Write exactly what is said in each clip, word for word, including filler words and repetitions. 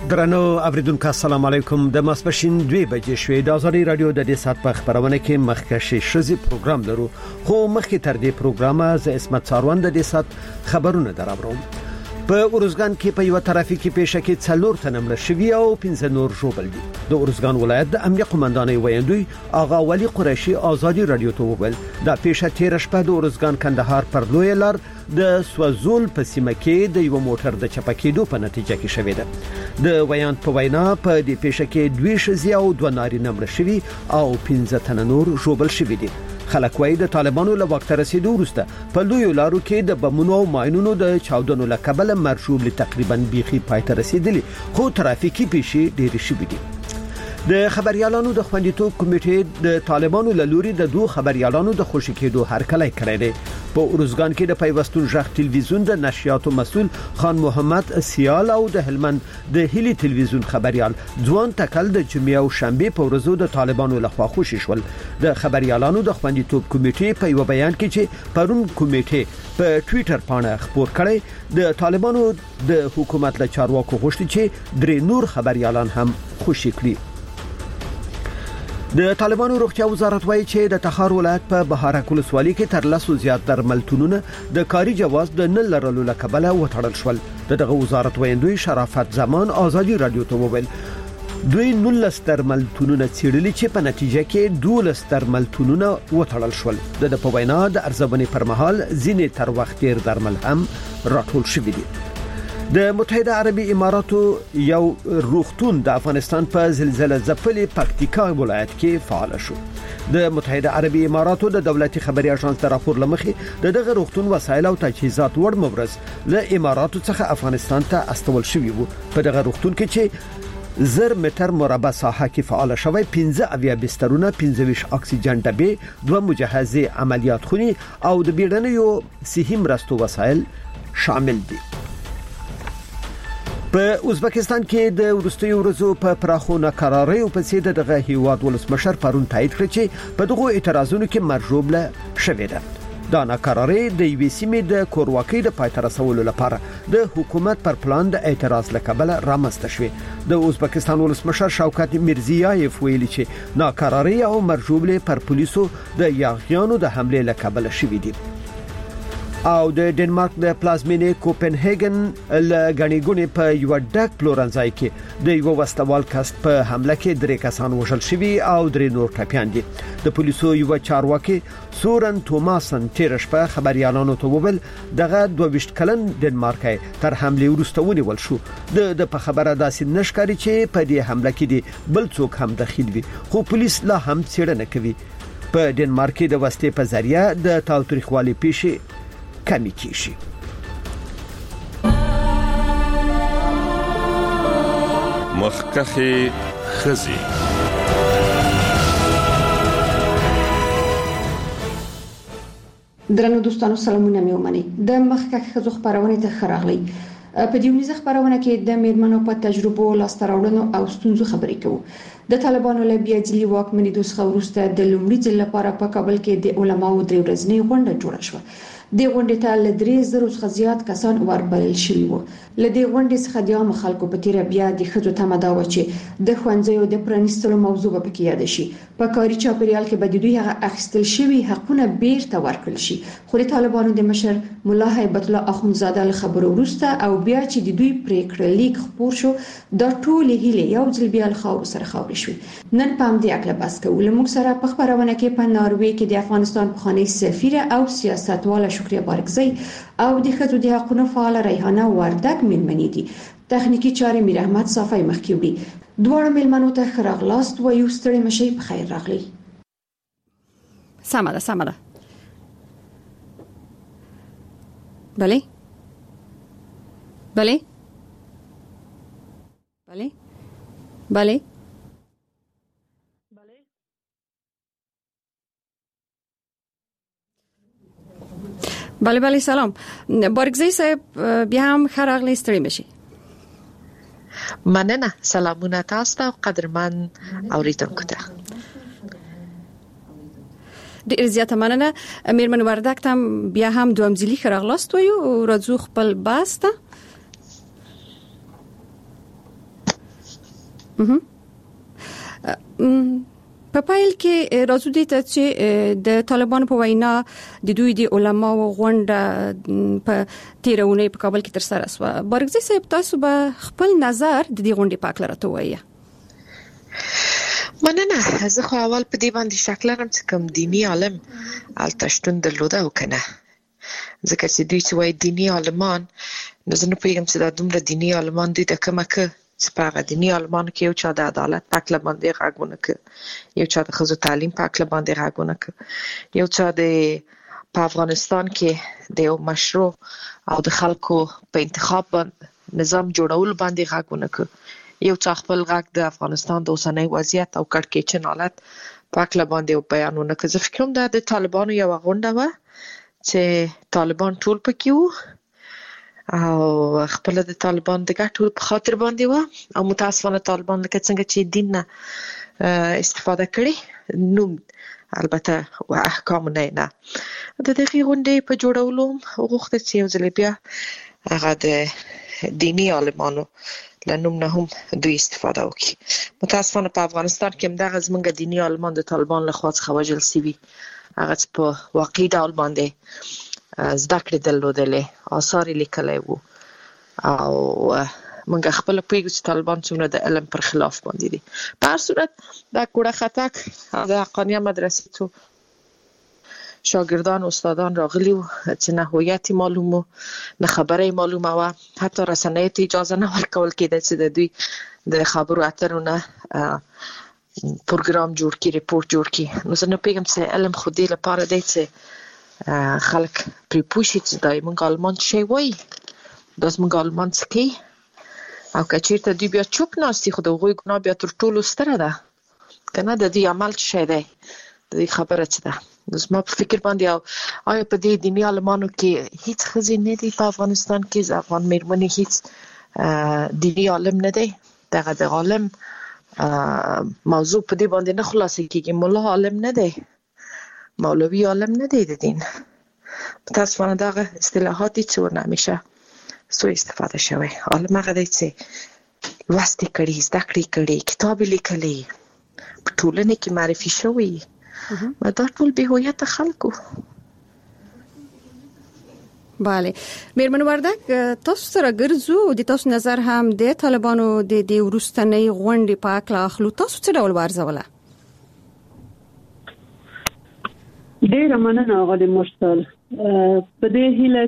درنو اوریدونکو السلام علیکم د ماسپښین دوه بجې شوې د ازادي رادیو د دې سات په خبرونه کې مخکښي شزي پروګرام لرو خو مخکې تر دې پروګرامه ز اسمت ساروان د دې سات خبرونه دراوړم. په اورزګان کې په یو ترافیکي پیښه کې څلور تنه مړ شوي او پنځه نور ژوبل دي. د اورزګان ولایت د امنیه قومندانۍ ویاندوی آغا ولی قریشي ازادي رادیو ته وویل دا پیښه تیر شپه د اورزګان کندهار پر لوی لار د سوازول په سیمه کې د یو موټر د چپکېدو په نتیجه کې شوې ده. د ویاند په وینا په دې پیښه کې دوی شزي او دوه نارینه مړ شوي او پنځه تنه نور ژوبل شوي دي. خلک وايي د طالبانو له وخت رسیدو وروسته په لوی لارو کې د بمونو او ماينونو د چاودنو له کبله مرشوب تقریبا بيخي پایته رسیدلی خو ترافیکي پیښې ډېرې شوې دي. د خبريالانو د خوندیتوب کمیټې د طالبانو له لوري د دوه خبريالانو د خوشی کېدو هرکلی کړی دی. په اورزګان کې د پیوستون ژغ ټلویزیون د نشریاتو مسول خان محمد سیال او د هلمند د هلي ټلویزیون خبريال ځوان تکل د جمعې او شنبه په ورځو د طالبانو لخوا خوشی شول. د خبريالانو د خوندیتوب کمیټې په یو بیان کې چې پرون کمیټې په ټوئیټر باندې خبر کړی د طالبانو د حکومت له چارواکو غوښتي چې درې نور خبريالان هم خوشی کړي. د طالبانو روغتیا وزارت وایي چې د تخار ولایت په بهارک ولسوالۍ کې تر لسو زیات درملتونونه د کاري جواز د نه لرلو له کبله وټړل شول. دغه وزارت ویاندوی شرافت زمان ازادي رادیو ته وویل دوی نولس درملتونونه څېړلي چې په نتیجه کې دولس درملتونونه وټړل شول. د په وینا د ارزونې پر مهال ځینې تر وخت ډیر درمل هم راټول شوي دي. د متحده عربي اماراتو یو روغتون د افغانستان په زلزلې ځپلي پکتیکا ولایت کې فعال شو. د متحده عربي اماراتو د دولتي خبري اژانس د راپور لمخې دغه روغتون وسایل او تجهیزات وړ مبرز له اماراتو څخه افغانستان ته استول شوی وو. په دغه روغتون کې چې زر متر مربع ساحه کې فعال شوی پنځه اویا بسترونه، پنځه ویشت اکسیجن ډبې، دوه مجهزه عملیات خونې او د بیړنیو صحي مرستو وسایل شامل دي. په ازبکستان کې د ورستیو ورځو په پراخو ناکراریو په سید دغه هیواد ولسمشر پرون تایید کړ چې په دغه اعتراضونو کې مرجوب له شوې ده. دا ناکراری د یوې سیمې د کورواکۍ د پای ته رسولو لپاره د حکومت پر پلان د اعتراض له کبله رامنځته شوې. د ازبکستان ولسمشر شوکت میرزیایف ویلي چې ناکراری او مرجوب له پر پولیسو د یاغیانو د حمله له کبله شوې دي. او د ډنمارک د پلازمینې کوپنهاګن ل غنیګونې په یو ډک پلورنځای کې د یو وسوال کست په حمله کې درې کسان وژل شوي او درې نور ټپيان دي. د پولیسو یو چارواکي سورن توماسن تیر شپه خبريالانو ته وویل دغه دوه ویشت کلن ډنمارکای تر حمله وروسته ونیول شو. د په خبره داسې نشکاري چې په دې حمله کې دي بل څوک هم دخیل وي خو پولیس لا هم څېړنه کوي. په ډنمارک کې د وسلې په ذریعہ د تاوتریخوالي پیښې کمی کیږي. مخکخي خزي درنو دوستانو سلامونه مې ومنئ. د مخکخ خزو خبرونه ته خراغلي. په دې ونیزه خبرونه کې د میرمنو په تجربو لاسته راوړنو او ستونزو خبرې کوو. د طالبانو له بیا ځلي واکمنۍ څخه وروسته د لومړي ځل لپاره په کابل کې د علماو درې ورځنۍ غونډه جوړه شوه. د غونډې ته له درې زره څخه زیات کسان وربلل شوي وو. له دې غونډې څخه د عام خلکو په تیر بیا د خځو تمه دا و چې د ښوونځیو د پرانیستلو موضوع به پکې یاد شي. په کاري چاپیریال کې به د دوی هغه اخیستل شوي حقونه بیرته ورکړل شي. خو د طالبانو د مشر مولا هیبت الله اخونزاده له خبرو وروسته او بیا چې د دوی پریکړه لیک خپور شو دا ټول هیله یو ځل بیا له خاور سره خاورې شوې. نن په همدې اړه بحث کوو. له موږ سره په خبرونه کې په ناروې کې د افغانستان پخوانی سفیر او سیاستواله شکریه بارکزی او د خځو د حقوقو فعال ریحانه وردک مېلمنې دي. تخنیکی چارې میر احمد صافی مخکې وړي. دواړو مېلمنو ته ښه راغلاست و یو ستړي مشي په خیر راغلی. سمه ده سمه ده. بله بله بله بله بله بله سلام. بارکزی صاحب بیا هم خراغلی ستړي مشي. مننه. سلامونه تاسو ته قدرمن اوریدونکو ته. ډیر زیاته مننه. میرمن وردک تم بیا هم دوام ځلی خراغلاست ویو راځو خپل باسته. په پایل کې راځو دي چې د طالبانو په وینا د دوی د علماو غونډه په تیرونه په کابل کې تر سره شوه. بارګزی صاحب تاسو به خپل نظر د دې غونډې په اړه راته وایي. مننه. زه خو اول په دې باندې شک لرم چې کوم دینی عالم التشتون درلوده او کنه، ځکه چې دوی چې وایي دینی عالمان، نو زه نه پوهیږم چې دا دومره دینی عالمان دوی د کومه که چې په هغه دیني عالمانو کې یو چا د عدالت په اړه باندې غږ ونه کړ، یو چا د ښځو تعلیم په اړه باندې غږ ونه کړ، یو چا د په افغانستان کې د یو مشروع او د خلکو په انتخاب نظام جوړول باندې غږ ونه کړ، یو چا خپل غږ د افغانستان د اوسنۍ وضعیت او کړکېچن حالت په اړه باندې بیان ونه کړ. زه فکر کوم دا د طالبانو یو غونډه وه چې طالبان ټول پکې وو او خپل د طالبان د ګټو په خاطر باندې و، او متاسفانه طالبان لکه څنګه چې دین نه استفاده کړي، نو البته و احکام نه نه د دغه غونډې په جوړولو وغوښته چې یو ځل بیا هغه د دینی عالمانو لنوم نه هم دوی استفاده وکړي. متاسفانه په افغانستان کې هم دغه زمونږ دینی عالمان د طالبان له خوا څخه وژل شوي، هغه چې په واقعي ډول باندې زده کړې درلودلې، آثار یې لیکلی وو، او موږ خپله پوهېږو چې طالبان څومره د علم پر خلاف باندې دي. په هر صورت دا کوړه خطک د حقانیه مدرسې څو شاګردان استادان راغلي وو چې نه هویت معلوم وو نه خبره معلومه وه، حتی رسنیو ته اجازه نه ورکول کېده چې د دوی د خبرو اترو نه پروګرام جوړ کړي، ریپورټ جوړ کړي. نو زه نه پوهېږم چې علم خو دې لپاره دی چې خلک پرې پوه شي چې دا موږ عالمان څه شی وایي، دا زموږ عالمان څه کوي، او که چېرته دوی بیا چوپ ناست دي خو د هغوی ګناه بیا تر ټولو ستره ده که نه، د دوی عمل څه شی دی، د دوی خبره څه ده. نو زما په فکر باندې او آیا په دې دیني عالمانو کې هیڅ ښځې نه دي په افغانستان کې؟ د افغان مېرمنې هیڅ دیني عالم نه دی؟ دغه د عالم موضوع په دې باندې نه خلاصه کېږي. ملا عالم نه دی، مولوی عالم نه دی د دین. متاسفانه دغه اصطلاحات دي چې ورنه همیشه سوء استفاده شوی. عالم هغه دی چې لوست یې کړي، زده کړې کړي، کتاب یې لیکلی، په ټولنه کې معرفي شوی، دا ټول بې هویته خلکو. بله میرمن وردک، تاسو سره ګرځو، د تاسو نظر هم د طالبانو د دې وروستنۍ غونډې په اړه اخلو. تاسو څه ډول وارزوله؟ ډیره مننه آقای مرسل. په دې هیله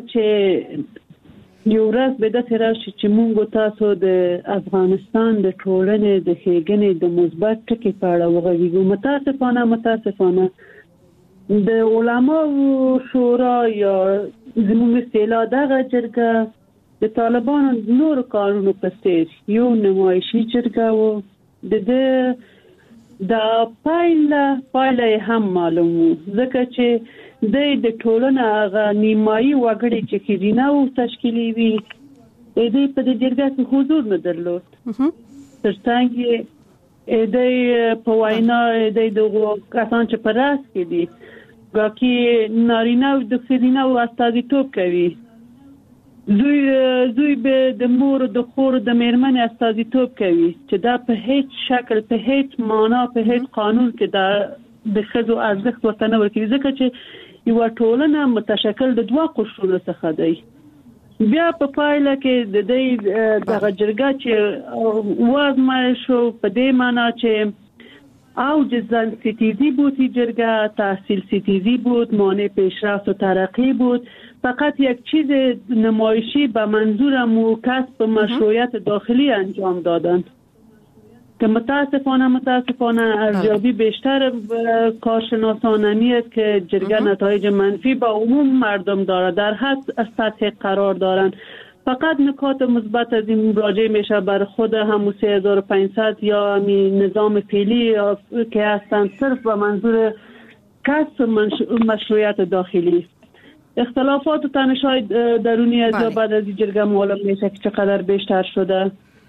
چې یو ورځ به داسې راشي چې موږ تاسو د افغانستان د ټولنې د ښېګڼې د مثبت ټکي په اړه وغږیږو. متاسفانه متاسفانه د علماو شورا یا زموږ اصطلاح دغه جرګه د طالبانو نور کارونو په څیر یو نمایشي جرګه و. د دې دا پایله پایله هم معلوم وو، ځکه چې د د ټولنه هغه نیمایي وګړي چې ښځینه وو تشکیلوي، د دې په دې جرګه کې حضور نه درلود. تر څنګ یې د په وینا د دغو کسان چې په راس کې دي ګاکې نارینه او د ښځینه وو استازیتوب کوي، دوی دوی به د مور د خور د مېرمنې استازیتوب کوي، چې دا په هیڅ شکل په هیڅ معنا په هیڅ قانون کې دا د ښځو ارزښت ورته نه ورکوي، ځکه چې یوه ټولنه متشکل د دوه قشرونو څخه دی. بیا په پایله کې د دې دغه جرګه چې وازمایل شو په دې معنا چې اوج زن ستیزی بود این جرگه، تحصیل ستیزی بود، مانع پیشرفت و ترقی بود. فقط یک چیز نمایشی به منظور کسب مشروعیت داخلی انجام دادند که متاسفانه متاسفانه ارزیابی بیشتر کارشناسانه است که جرگه نتایج منفی با عموم مردم دارد، در حد سطح قرار دارند. فقط نکات مثبت از این راجع میشه بر خود همون سه هزار و پانصد یا همین نظام فعلی که هستند صرف به منظور کسب مشروعیت داخلی. اختلافات و تنش‌های درونی از بعد از این جرگه معلوم میشه که چقدر بیشتر شده.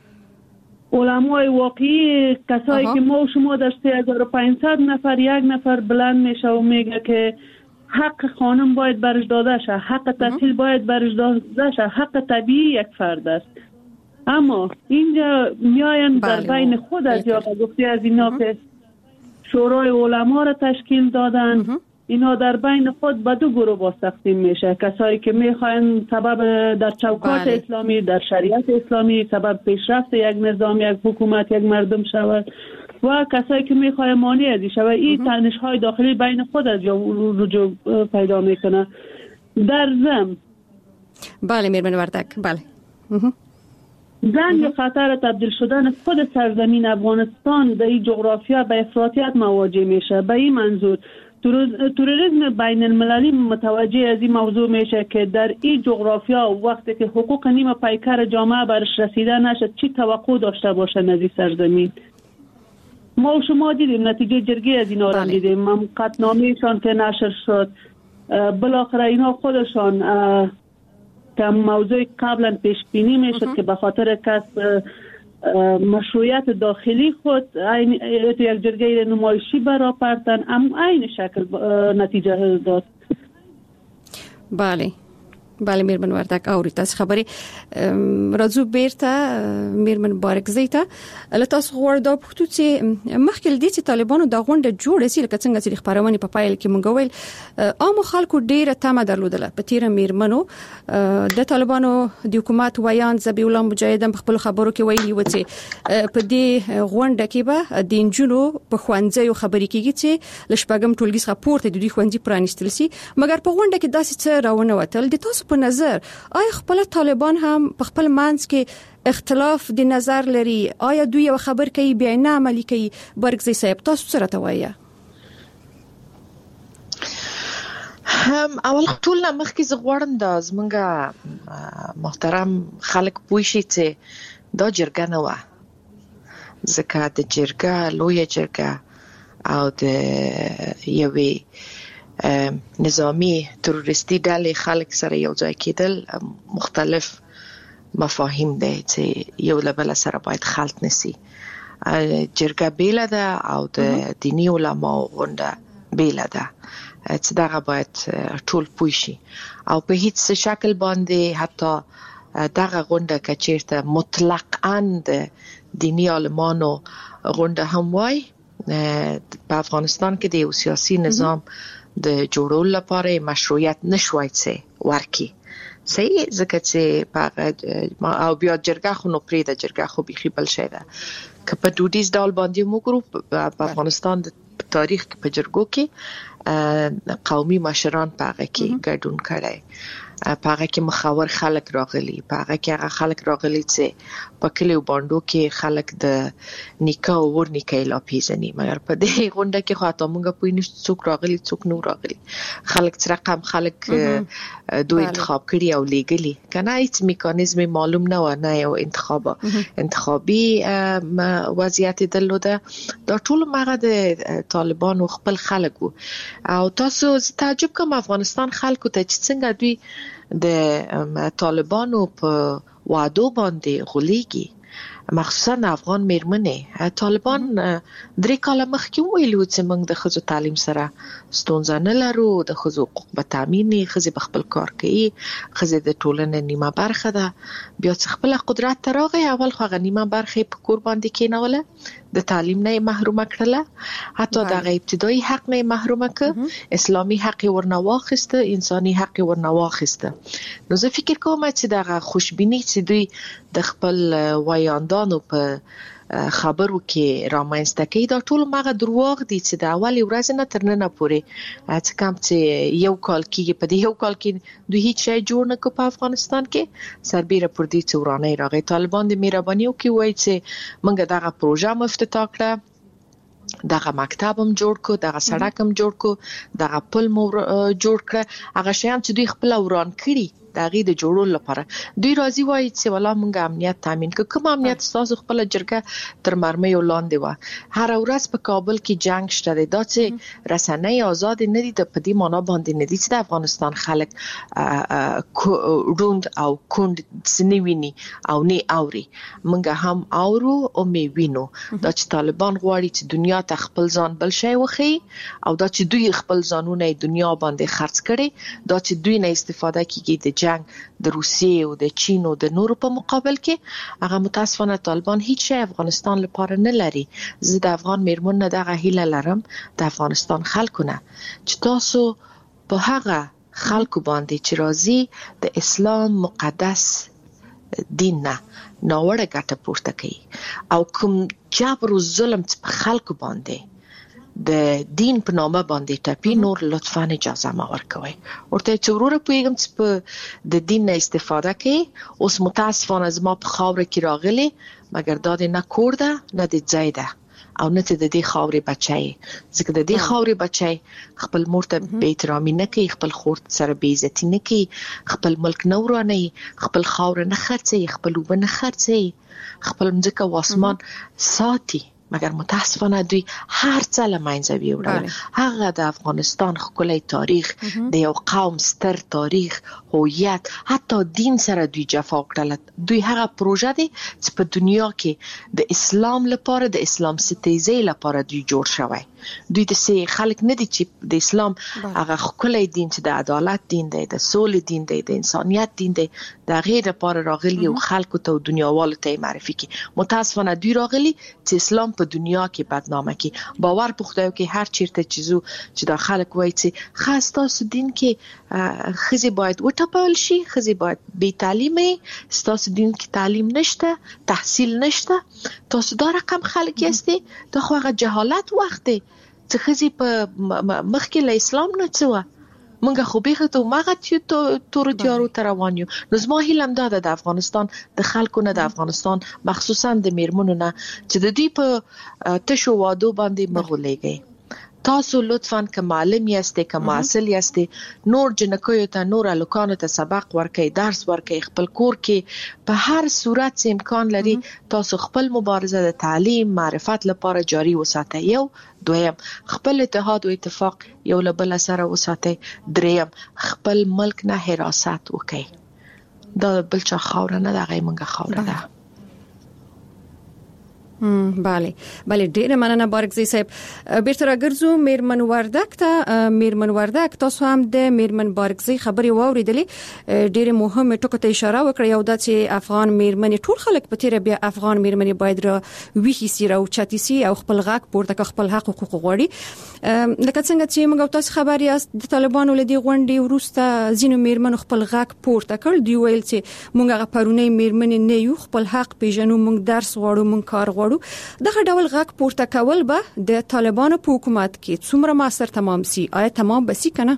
علمای واقعی کسایی که ما و شما در سه هزار و پانصد نفر یک نفر بلند میشه و میگه که حق خانم باید برش داده شه، حق تحصیل باید برش داده شه، حق طبیعی یک فرد است. اما اینجا میاین در بین خود از یا گفتی از اینا که شورای علما را تشکیل دادن. اینا در بین خود به دو گروه باز تقسیم میشه. کسایی که میخواین سبب در چوکات بله. اسلامی، در شریعت اسلامی سبب پیشرفت یک نظام، یک حکومت، یک مردم شود و کسایی که میخواین مانع ازی شود. این تنش های داخلی بین خود از یا رجوع پیدا میکنه. در ضمن بله میرمن وردک بله زنگ خطر تبدیل شدن خود سرزمین افغانستان در این جغرافیا به افراطیت مواجه میشه. به این منظور تروریسم بین المللی متوجه از این موضوع میشه که در این جغرافیا وقتی که حقوق نیمه پیکر جامعه برش رسیده نشد چی توقع داشته باشه از این سرزمین. ما و شما دیدیم نتیجه جرگه از اینا را دیدیم. قطعنامه‌شان که نشر شد بالاخره اینا خودشان که موضوع قبلا پیش بینی میشد که به خاطر کسب مشروعیت داخلی خود این یک جرگه نمایشی برآوردن، اما این شکل نتیجه داد. بله بله میرمن وردک اورید تاسو خبري راځو بیرته میرمن بارکزی ته لتاسو غوړ پښتو چې مخکې د دې طالبانو د غونډه جوړه سي لکه څنګه چې خبرونه په پایل کې مونږ ویل عام خلکو ډیره تمه درلودله په تیر میرمنو د طالبانو د حکومت ویان ذبیح الله مجاهدین په خپل خبرو کې ویلي و چې په دې غونډه کې به د انجونو په خوانځي خبرې کېږي چې لشپګم ټولګي څخه پورته د دې خوانځي پرانیستل سي مګر په غونډه کې داسې څه راونه وتل د تاسو په نظر آیا خپل طالبان هم په خپل منځ کې اختلاف د نظر لري؟ آیا دوی یو خبر کوي بیا نه عملي کوي؟ برګزی صاحب تاسو سره توایه هم اول ټول مخکې زغوړم د زمونږه محترم خلک پوه شي چې دا جرګه نه و، ځکه د جرګه لویه جرګه او د یوې نظامی تروریستی ډلې خلک سره یو ځای کېدل مختلف مفاهیم دی چې یو له بل سره باید خلط نسی. جرګه بیله ده او د دینی علماو غونډه بیله ده چې دغه باید ټول پوه شي او په هیڅ شکل باندې حتی دغه غونډه که چیرته مطلقاً د دینی علمانو غونډه هم وای په افغانستان کې د یو سیاسي نظام د جوړولو لپاره مشروعیت نشوي څه ورکی صحیح، ځکه چې په او بیا جرګه خو نو پرې د جرګه خو بيخي بل شي ده که په دودیز ډول باندې موږ په افغانستان د تاریخ کې په جرګو کې قومي مشران په هغه کې ګډون کړي، په هغه کې مخاور خلک راغلي، په هغه کې هغه خلک راغلي چې په کلیو باندې کې خلک د نیکه او ور نیکه لا پیژني، مګر په دې غونډه کې خو ته موږ پوه نشو څوک راغلي څوک نو راغلي، خلک چې رقم خلک دوی انتخاب کړي او لیګلی کنه هیڅ میکانیزم معلوم نه و، نه یو انتخاب انتخابي وضعیت درلوده. دا ټول مغه د طالبانو خپل خلک وو او تاسو تعجب کوم افغانستان خلکو ته چې څنګه دوی د طالبانو په وعدو باندې غولېږي، مخصوصا افغان میرمنې. طالبان درې کاله مخکې ویلو چې موږ د ښځو تعلیم سره ستونزه نه لرو، د ښځو حقوق به تامین، ښځې به خپل کار کوي، ښځې د ټولنې نیمه برخه ده. بیا چې خپل قدرت ته راغی اول خو هغه نیمه برخه په کور باندې کېنوله، د تعلیم نه محرومه کړله، حتی د ابتدایي حق نه محرومه کړ، اسلامي حق ورنه واخیسته، انساني حق ورنه واخیسته. نو زه فکر کوم چې دغه خوشبینی چې دوی د خپل وایاندانو په خبرو کې رامنځته کوي دا ټول مغه دروغ دي چې د اولې ورځې نه تر ننه پورې چې کوم چې یو کال کې په دې یو کال کې دوی هیڅ شی جوړ نه کړ په افغانستان کې، سربېره پر دې چې ورانه راغی. طالبان د مهرباني وکړي وایي چې موږ دغه پروژه مفتتح کړه، دغه مکتب هم جوړ کو، دغه سړک هم جوړ کو، دغه پل مو جوړ کړ، هغه شیان چې دوی خپل وران کړي دغه د جوړول لپاره دوی راضي وایي چې ولا موږ امنیت تامین کړو. کوم امنیت تاسو خپل جرګه تر مرمۍ ولاندې و، هر ورځ په کابل کې جنگ شته دی، دا چې رسنۍ آزاد نه دي د پدې معنا باندې نه دي چې د افغانستان خلک روند او کند سنویني او نه اوري، موږ هم اورو او مې وینو دا چې طالبان غواړي چې دنیا ته خپل ځان بل شي وخی او دا چې دوی خپل ځانونه دنیا باندې خرڅ کړي، دا چې دوی نه استفاده کوي د جنگ د روسیې او د چین او د نورو په مقابل کې هغه متاسفانه طالبان هیڅ شی افغانستان لپاره نه لري. زه د افغان میرمنو دغه هیله لرم د افغانستان خلکو نه چې تاسو په هغه خلکو باندې چې راځي د اسلام مقدس دین نه ناوړه ګټه پورته کوي او کوم جبر او ظلم په خلکو باندې د دین په نامه باندې ټپي نور لطفاً اجازه ما ورکوي ورته چې وروره پوهیږم چې په د دین نه استفاده کوي. اوس متاسفانه زما په خاوره کې راغلي مګر دا د نه کور ده نه د ځای ده او نه ته د دې خاورې بچی ځکه د دې خاورې بچی خپل مور ته بې احترامي نه کوي، خپل خور سره بې عزتي نه کوي، خپل ملک نه ورانوي، خپل خاوره نه خرڅوي، خپل اوبه نه خرڅوي، خپل مځکه او اسمان ساتي. مګر متاسفانه دوی هر څه له منځه ویوړل. هغه د افغانستان ښکلی تاریخ د یو قوم ستر تاریخ هویت حتی دین سره دوی جفا وکړل. دوی هغه پروژه دی چې په دنیا کې د اسلام لپاره د اسلام ستیزۍ لپاره دوی جوړ شوی. دوی د سي خلک نه دي چې د اسلام هغه ښکلی دین چې د عدالت دین دی، د سولې دین دی، د انسانیت دین دی، د غیر لپاره راغلي او خلکو ته او دنیاوالو ته معرفي کی. متاسفانه دوی راغلي چې اسلام په دنیا کې بدنامه کی. باور په خدای کې هر چیرته چیزو چې د خلک وایي چې خاص تاسو دین کې خزي باید وټپل شي، خزي باید بې تعلیمه، تاسو دین کې تعلیم نشته، تحصیل نشته، تاسو دا رقم خلک یاستئ. دا خو هغه جهالت وخت دی چې خزي په مخکې له اسلام نه څه وه. منګه خو بیخه ته مغه چې تور تیارو ته روان یو. نو زما هیله هم دا ده د افغانستان د خلکو نه، د افغانستان مخصوصا د میرمنو نه چې د دوی په تشو وادو باندې مغولېږي. تاسو لطفاً که معلم یاستئ، که معسل یاستئ، نور جنکیو ته، نور الکانو ته سبق ورکئ، درس ورکئ، خپل کور کې په هر صورت چې امکان لري تاسو خپل مبارزه د تعلیم معرفت لپاره جاری وساتئ. یو دویم خپل اتحاد او اتفاق یو له بل سره وساتئ. دریم خپل ملک نه حراست وکئ. دا بل چا خاوره نه ده، هغه منګه خاوره ده. بله بله ډیره مننه بارکزی صاحب. بیرته راګرځو میرمن وردک ته. میرمن وردک تاسو هم د میرمن بارکزی خبرې واوریدلې، ډیره مهمه ټکو ته اشاره وکړه. یو د چې افغان میرمن ټول خلک په تیر بیا افغان میرمن باید را ویخي سي او چاتی سي او خپل غاک پورته خپل حق حقوق غوړي. لکه څنګه چې موږ تاسو خبر یاست د طالبانو لدی غونډې ورسته زینو میرمن خپل غاک پورته کړ. دی ویل چې موږ غپرونی میرمن نه یو، خپل حق پیژنو، موږ درس غواړو، موږ کار غواړو. دغه ډول غاک پورته کول به د طالبانو په حکومت کې څومره موثر تمام سي؟ آیا تمام بسی کنه؟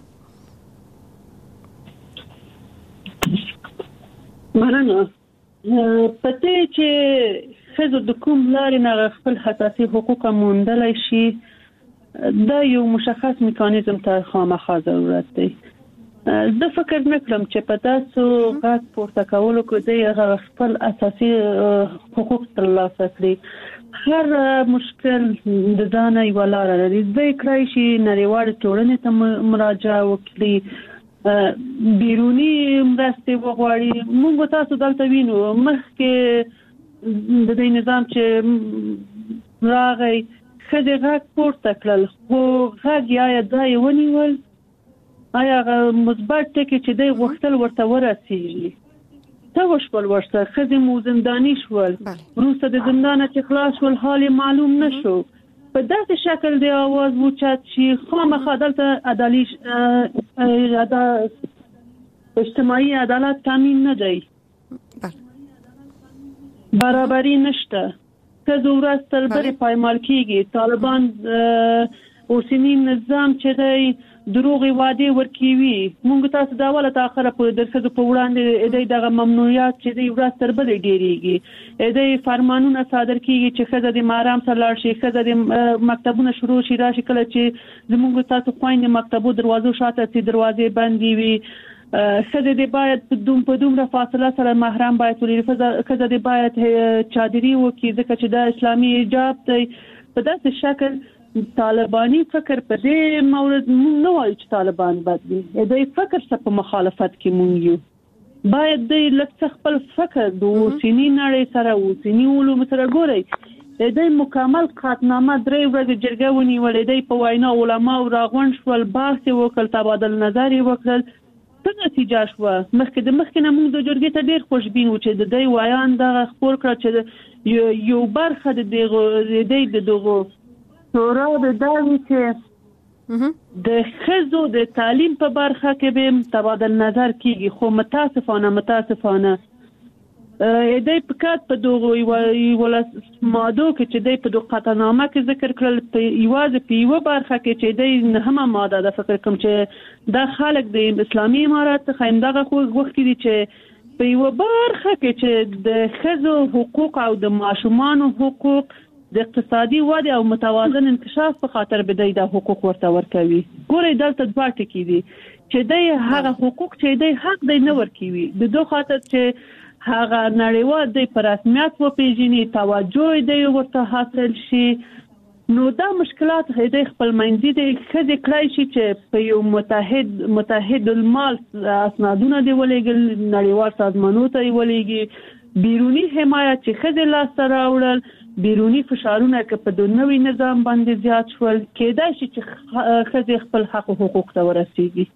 مننه. پته چې خزو د کوم لارې نه خپل حساسي حقوق موندلای شي دا یو مشخص میکانیزم ته خامخا ضرورت دی. زه فکر نکړم چې په تاسو غاک پورته کولو کې د خپل اساسي حقوق ترلاسه کړي. هر مشکل د ځانه یو لار لري. زه کړای شي نړیوال ټولنې ته مراجعه وکړي، بیرونی مرستې وغواړي. موږ تاسو دلته وینو مخکې د دې نظام چې راغی خځې غاک پورته کړل، خو غاک یا ځای ونیول، آیا مثبت ټکي چې دی غوښتل ورته ورسیږي. ته وشول ورسره خځې مو زنداني شول، وروسته د زندانه چې خلاص شول حال معلوم نشو. په داسې شکل دی آواز وچت چې خامخا دلته عدالت اجتماعي عدالت تامین نه دی، برابري نشته. ښځو ورځ تر بلې پایمال کیږي. طالبان اوسنی نظام چې دی دروغي وعده ورکوي. مونږ تاسو دا ولا تاخره په درسه په وړاندې دې دغه ممنوعیت چې دی ورځ تر بلې ډیریږي. دې فرمانونه صادر کیږي چې خزه د مارام سره لاړ شي، خزه د مکتبونو شروع شي راشي. کله چې زموږ تاسو خويند مکتبو دروازو شاته سي دروازې بندي وي، خزه دې باید په دوم په دومره فاصله سره محرم باید ولري، خزه دې باید چادري وکړي ځکه چې دا اسلامي حجاب دی. په داسې شکل طالبانی فکر په دې مورد نه وایي چې طالبان بد دي. دې فکر څخه په مخالفت کې مونږ یو. باید دې لکه خپل فکر د اوسنی نړۍ سره اوسنی علوم سره ګوري. دې مکمل قاطنامه درې ورځې جرګه ونیولې. دې په وینا علما او راغون شول، بحث وکړ، تبادل نظر وکړل. څه نتیجه شو مخکې د مخکې نه موږ د جرګې ته ډیر خوشبین و چې د دوی وایان دغه خپل کړ چې یو برخه د دغه د دغه شورا د داوی چې د خزو د تعلیم په برخه کې به تبادل نظر کیږي خو متاسفانه متاسفانه دای په کات په دغه ولا ماده کې چې دای په دغه قطعنامه کې ذکر کړل په ایواز په یو برخه کې چې دای نه هم ماده د فکر کوم چې د خلک د اسلامي امارات خیمدغه خو وخت دي چې په یو برخه کې چې د خزو حقوق او د ماشومان حقوق د اقتصادي وده او متوازن انکشاف په خاطر به د حقوق ورته ورکوي ګورې دلته دوه ټکي دي چې د هغه حقوق چې د حق د نه ورکوي د دوه خاطر چې هغه نړیوال د پر رسمیت و پیژني توجه دی ورته حاصل شي نو دا مشکلات هدي خپل منځي د خځې کړای شي چې په یو متحد متحد المال اسنادونه دی ولېګل نړیوال سازمانونو ته ولېګي بیرونی حمایت چې خځې لاس ته راوړل بیرونی فشارونه که په د نوې نظام باندې زیات شول کېدای شي چې خځې خپل حق او حقوق ته ورسیږي.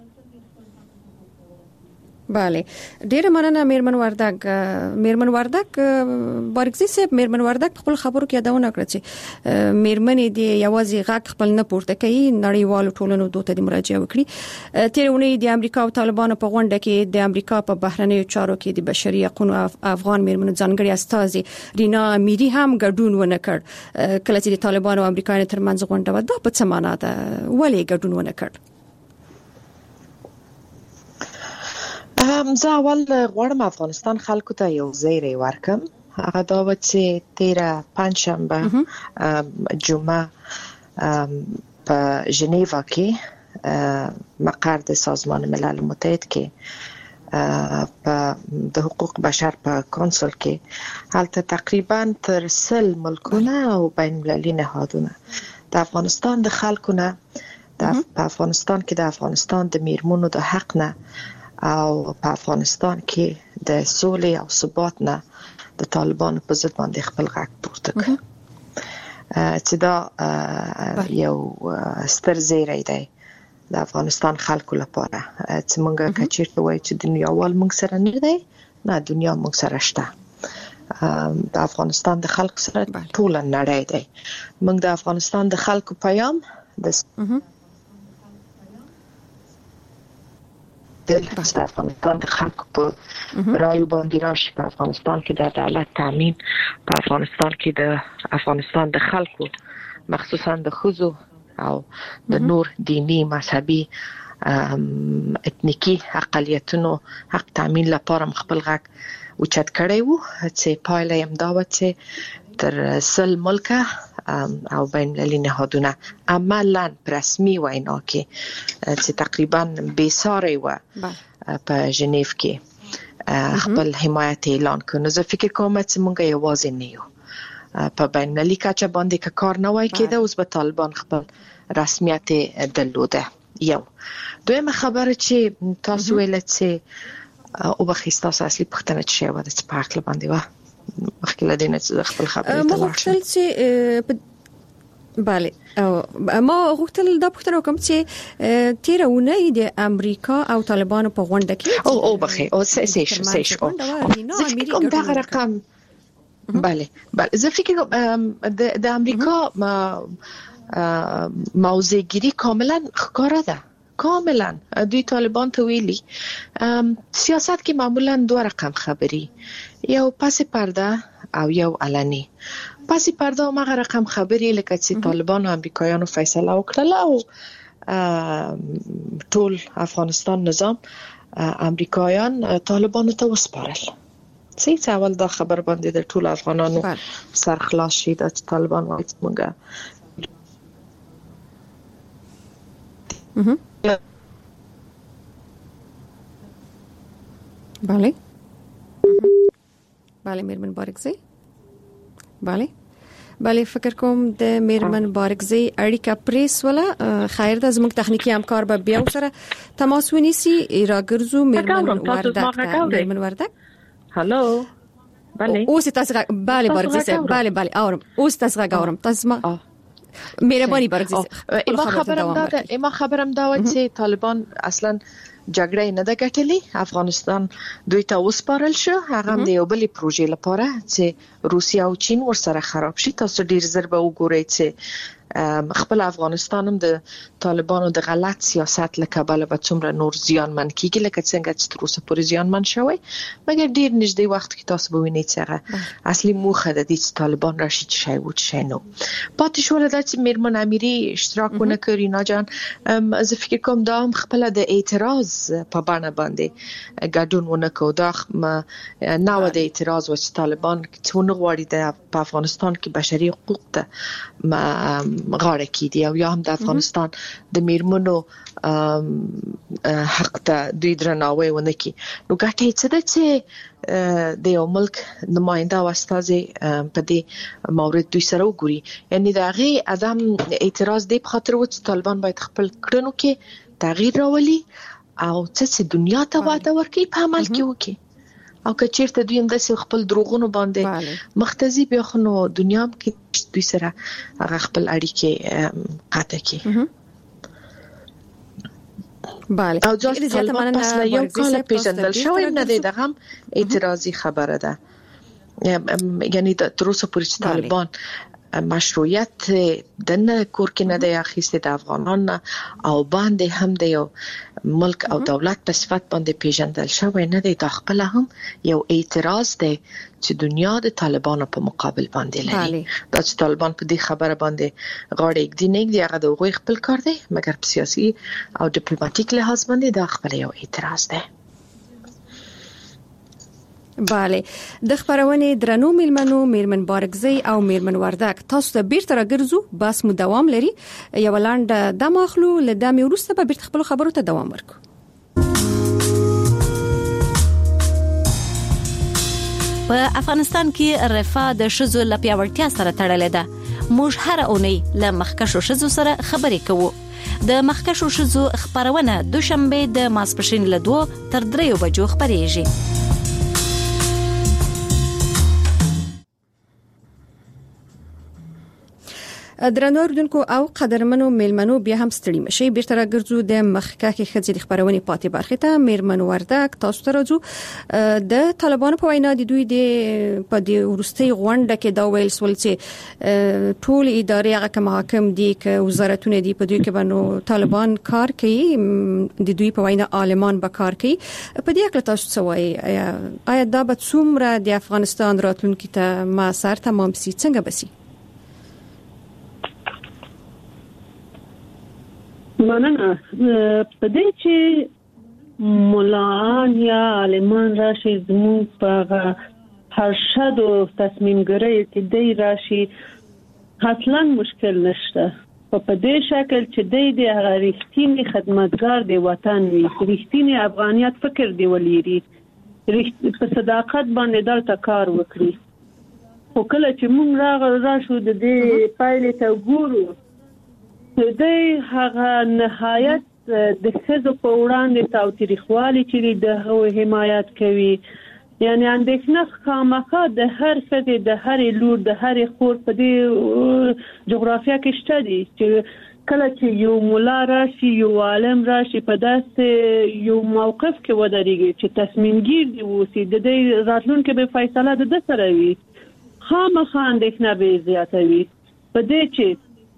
بله ډیره مننه میرمن وردک میرمن وردک بارګزي صاحب میرمن وردک خپل خبرو کې یادونه کړې چې میرمن دې یوازې غږ خپل نه پورته کوي نړیوالو ټولنو دوته د مراجعه وکړي تیرونی د امریکا او طالبانو په غونډه کې د امریکا په بهرنیو چارو کې د بشري حقوقو افغان میرمنو ځانګړي استاذ رینا میری هم ګډون ونه کړ کله چې د طالبانو او امریکایانو ترمنځ غونډه و دا په څه معنا ده ولې ګډون ونه کړ؟ زه اول غواړم افغانستان خلکو ته یو زیری ورکم هغه دا و چې تیره پنجشنبه جمعه په ژنیوا کې مقر د سازمان ملل متحد کې په د حقوق بشر په کونسل کې هلته تقریبا تر سل ملکونه او بین المللي نهادونه د افغانستان د خلکو نه د افغانستان کې د افغانستان د میرمنو د حق نه او په افغانستان کې د سولې او ثبات نه د طالبانو په ضد باندې خپل غږ پورته کړ چې دا یو ستر زیری دی د افغانستان خلکو لپاره چې موږ کچیرته وایو چې دنیا وال موږ سره نه دی نه دنیا موږ سره شته د افغانستان د خلکو سره ټول نړۍ دی موږ د افغانستان د خلکو پیام د د افغانستان د خلکو په رایو باندې راشي په افغانستان کې د عدالت تامین په افغانستان کې د افغانستان د خلکو مخصوصا د ښځو او د نور دینی مذهبي اتنیکی اقلیتونو حق تامین لپاره خپل غږ اوچت کړی وو چې پایله یې دا و چې تر سل ملکه او بین المللي نهادونه عملاً په رسمي وینا کې چې تقریبا بې ساري و په ژنیو کې خپل حمایت اعلان کړ نو زه فکر کوم چې موږ یوازې نه یو په بین المللي کچه باندې که کار نه وای کېده اوس به طالبان خپل رسمیت درلوده یو دویمه خبره چې تاسو ویل چې او بخښ تاسو اصلي پوښتنه چې و د په حق باندې و مخکې له دې نه چې خپل خبرې ته ورشم چې bale ما غوښتل دا پوښتنه وکم چې تیرونه د امریکا او طالبانو په غونډه کې او او بخې او سې سې سې او کوم دا رقم bale bale زه فکر کوم د امریکا موضوعګری کاملا ښکاره ده کاملا دوی طالبان ته ویلي سیاست کې معمولا دوه رقم خبري یو پس پرده او یو علني پس پرده هغه رقم خبري لکه چې طالبان او امریکایانو فیصله وکړه او ټول افغانستان نظام امریکایان طالبانو ته وسپارل څه اول دا خبر باندې د ټول افغانانو سرخلاص شي د طالبان وایي موږ bale bale میرمن بارګزي bale bale فکر کوم د میرمن بارګزي اړیکه پریس ولا خیر د زموږ تخنیکی همکار به بیا سره تماس ونیسي راګرزو میرمن وردک میرمن وردک هالو bale اوس تاسو bale بارګزي bale bale اورم اوس تاسو غاورم تاسو ما مهرباني بارګزي ما خبرم دا ما خبرم دا چې طالبان اصلا جګړه نه ده ګټلې. افغانستان دوی ته وسپارل شو، هغه د یو بلې پروژې لپاره چې روسیا او چین ورسره خراب شي. تاسو ډیر زر به وګورئ چې خپل افغانستان هم د طالبانو د غلط سیاست له کبله به څومره نور زیانمن کیږي لکه څنګه چې تر اوسه پورې زیانمن شوی، مګر ډیر نږدې وخت کې تاسو به وینئ چې هغه اصلي موخه د دې چې طالبان راشي چې شی و چې شی نو. پاتې شوله دا چې میرمن امیري اشتراک ونه کړي نه جان، زه فکر کوم دا هم خپل د اعتراض په بڼه باندې ګډون ونه کو. دا نو د اعتراض و چې طالبان څونه غواړي د افغانستان کې بشري حقوق ته غاړه کیدي او یا هم د افغانستان د میرمنو حق ته دوی درناوی ونه کړي. نو ګټه یې څه ده چې د یو ملک نماینده او استازي په دې مورد دوی سره وګوري. یعنی د هغې عدم اعتراض دی په خاطر و چې طالبان باید خپل کړنو کې تغییر راولي او څه چې دنیا ته وعده ورکړي په عمل کې وکړي. او که چیرته دوی هم داسې خپل دروغونو باندې مختزي بیا خو نو دنیا هم کې دوی سره هغه خپل اړیکې قطع کړي. بله او ځکه طالبان پس له یو کال پیژندل شوی نه دی، دغه هم اعتراضي خبره ده. یعنی تر اوسه پورې چې طالبان مشروعیت دنه کور کې نه دی اخیسته د افغانان او باندې هم د یو ملک او دولت په صفت باندې پیژندل شوی نه دی. دا خپل هم یو اعتراض دی چې دنیا د طالبانو په مقابل باندې لري. دا چې طالبان په دې خبره باندې غاړه یک دی نه دی، هغه د غوي خپل کار دی، مګر په سیاسي او ډیپلوماټیک لحاظ باندې دا خپل یو اعتراض دی. بله، د خبرونې درنو میلمنو میرمن بارګزی او میرمن وردک، تاسو ته بیرته راګرځو، بس مو دوام لري. یو لاند د ماخلو له دمه وروسته به بیرته خپل خبرو ته دوام ورکو. په افغانستان کې رفاه د شذو له پیاوړتیا سره تړلې ده. موږ هر اونۍ له مخکښو شذو سره خبرې کوو. د مخکښو شذو خبرونه دوشنبه د ماسپښین له دوه تر دریو بجو خبرېږي. درنو اوریدونکو او قدرمنو میلمنو، بیا هم ستړي مشي، بیرته راګرځو د مخکښې ښځې د خبرونې پاتې برخې ته. میرمن وردک، تاسو ته راځو. د طالبانو په وینا د دوی د په د ورستۍ غونډه کې دا ویل سول چې ټول ادارې هغه کوم حاکم دي که وزارتونه دي په دوی کې باندې طالبان کار کوي، د دوی په وینا عالمان به کار کوي. په دې اړه تاسو څه وایي؟ آیا دا به څومره د افغانستان راتلونکي ته مؤثر تمام سي؟ څنګه به سي؟ مننه. په دې چې ملاان یا عالمان راشي زموږ په هرشد او تصمیم ګرۍ کې دی راشي اصلا مشکل نشته. په دې شکل چې دی د هغه رښتینی خدمتګار دی وطن وي، رښتینی افغانیت فکر دی ولري، په صداقت باندې دلته کار وکړي. خو کله چې موږ راشو د دې پایلې ته ګورو، دی هغه نهایت د ښځو په وړاندې تاوتریخوالي چې د هغوی حمایت کوي. یعنی اندېښنه خامخا د هر ښځې، د هرې لور، د هرې خور په دې جغرافیه کې شته دي چې کله چې یو مولا راشي، یو عالم راشي، په داسې یو موقف کې ودرېږي چې تصمیم گیر دی اوسي، د دې راتلونکي به فیصله د ده سره وي، خامخا اندېښنه به زیاته وي. په دې چې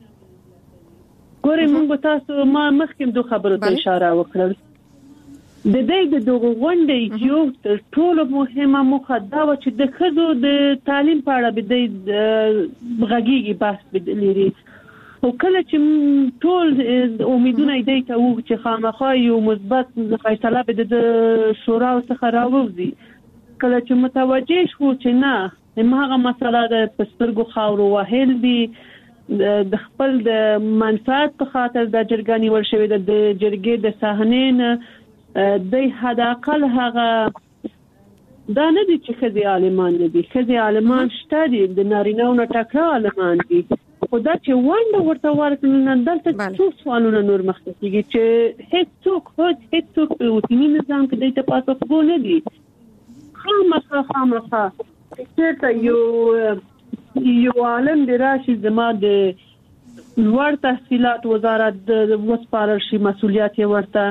ګورې موږ تاسو ما مخکې دوه خبرو ته اشاره وکړل. د دې د دغه غونډې یو تر ټولو مهمه موخه دا و چې د ښځو د تعلیم په اړه به د غږیږي بحث به لري. خو کله چې ټول امیدونه دې ته وو چې خامخا یو مثبت فیصله به د شورا څخه راوځي، کله چې متوجه شو چې نه هماغه مسله د پسترګو خاورو وهل دي، د خپل د منفعت په خاطر د جرګې نیول شوی د جرګې د صحنې نه د حداقل هغه دا نه دي چې ښځې عالمان نه دي، ښځې عالمان شته دي، د نارینه‌و نه ټکره عالمان دي. خو دا چې ونډه ورته ورکړل، نن دلته څو سوالونه نور مخته کېږي چې هېڅوک هېڅوک په اوسني نظام کې دوی ته پاسخګو نه دي. خامخا خامخا چېرته یو یو عالم دی راشي زما د لوړ تحصیلات وزارت د وسپارل شي مسؤلیت یې ورته،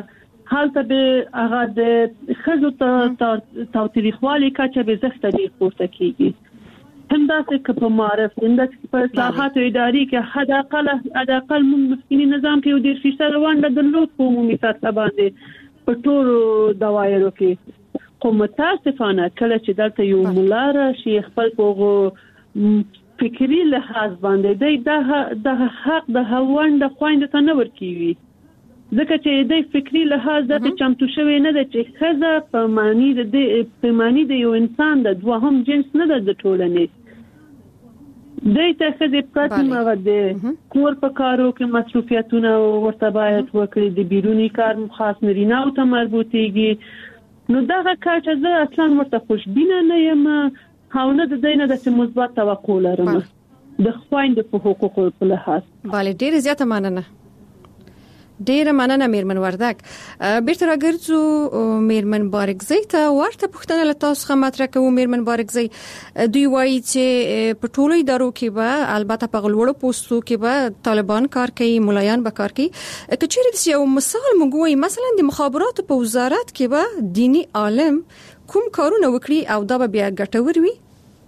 حالته به هغه د خزو ته تاوتریخوالي کچه به زخته دی پورته کیږي. همداسې که په معرف همداسې په اصلاحات اداري کې حد اقل حد اقل موږ مسکینی نظام کې یو ډېر فیصد ونډه درلود په عمومي سطح باندې په ټولو دوايرو کې. خو متاسفانه کله چې دلته یو مولا راشي خپل په فکری لحاظ باندې دی د حق د ونډه خویندو ته نه ورکوي، ځکه چې د فکری لحاظ د چمتو شوی نه ده چې خزه په معنی د په معنی د یو انسان د دوهم جنس نه ده د ټولنې. د ته خزه پاتې مغه د کور په کارو کې مصروفیتونه ورته باید وکړي، د بیرونی کار خاص نرینه او ته مربوطيږي. نو دغه کار چې زه اصلا ورته خوشبینه نه یم او نه د دینه د مثبت توقع لرم د خويند په حقوقو په لحاظ. bale ډیر زیاته مننه. ډیره مننه میرمن وردک. بیرته راګرځو میرمن بارګزی ته ورته پوښتنه له تاسو څخه مطرح کوم. میرمن بارګزی دوی وایي چې په ټولو ادارو کې به البته په غلوړو پوسټو کې به طالبان کار کوي، ملایان به کار کوي. که چیرې د یو مثال موږ وایي مثلا د مخابراتو په وزارت کې به دینی عالم کوم کارونه وکړي او دا به بیا ګټور وي؟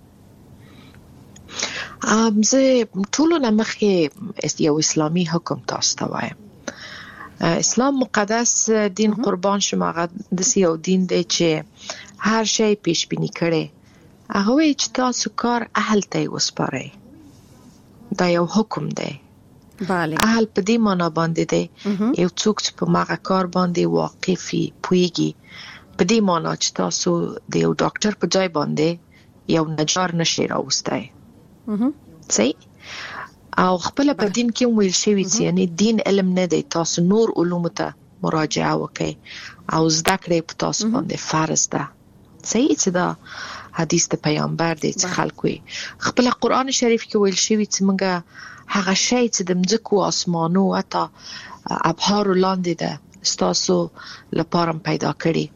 ام زه ټولو نه مخکې یو اسلامي حکم تاسو ته وایم. اسلام مقدس دین قربان شما هغه د یو دین دی چې هر شی پیش بینی کړي، هغه وی چې تاسو کار اهل ته وسپارئ. دا یو حکم دی. bale اهل په دې معنا باندې دی یو څوک چې په هغه کار باندې واقفي پويږي، په دې معنا چې تاسو د یو ډاکټر په ځای باندې یو نجار نشئ راوستئ. صحیح. او خپل په دین کې ویل شوی چې یعنی دین علم نه دی، تاسو نور علوم ته مراجعه وکړئ او زده کړئ په تاسو باندې فرض ده. صحیح چې دا حدیث د پیغمبر دی چې خلکو خپل قرآن شریف کې ویل شوی چې موږ هغه شی چې د مځکو اسمانو اته ابحار لاندې ده تاسو لپاره پیدا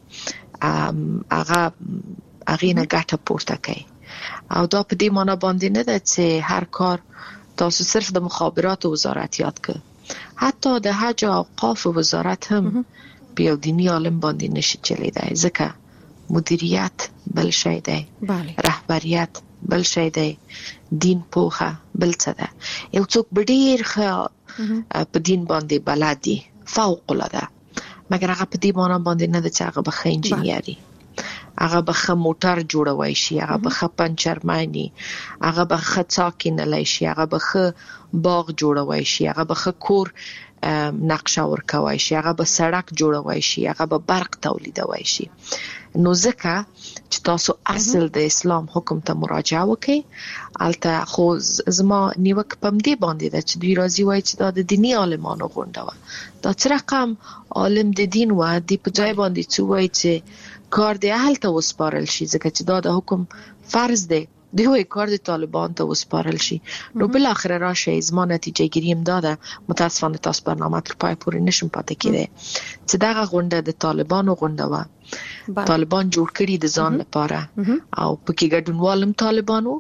کړی، هغه هغه نه ګټه پورته کوي. او دا په دې معنی باندې نه ده چې هر کار تاسو صرف د مخابرات وزارت یاد کړ، حتی د حج او اوقاف وزارت هم په یو دینی عالم باندې نشي چلیدای، ځکه مدیریت بل شی دی، رهبریت بل شی دی، دین پوهه بل څه ده. یو څوک ډیر ښه په دین باندې بلد دی فوق العاده، مګر هغه په دې معنی باندې نه ده چې هغه به ښه انجینری، هغه به ښه موټر جوړوي شي، هغه به ښه پنچرمانی، هغه به ښه څاکي نه لای شي، هغه به ښه باغ جوړوي شي، هغه به ښه کور نقشه ورکوي شي، هغه به سړک جوړوي شي، هغه به برق تولیدوي شي. نو ځکه چې تاسو اصل د اسلام حکم ته مراجعه وکړئ، البته خو زما نیوک پم دی باندې ده چې دوی راځي وایي چې دا د دینی عالمانو غونډه وه. دا څه رقم عالم د دین و دی په ځای باندې چې وایي چې کار د اهل ته وسپارل شي، ځکه چې دا د حکم فرض دی، دی وایي کار د طالبان ته وسپارل شي. نو بل اخر راشه زما نتیجه گیریم داده، متاسفانه تاسو برنامه تر پای پورې نشم پاتې کېدی چې دغه غونډه د طالبانو غونډه وه. طالبان جوړ کړي د ځان لپاره او پکې ګډونوالم طالبانو،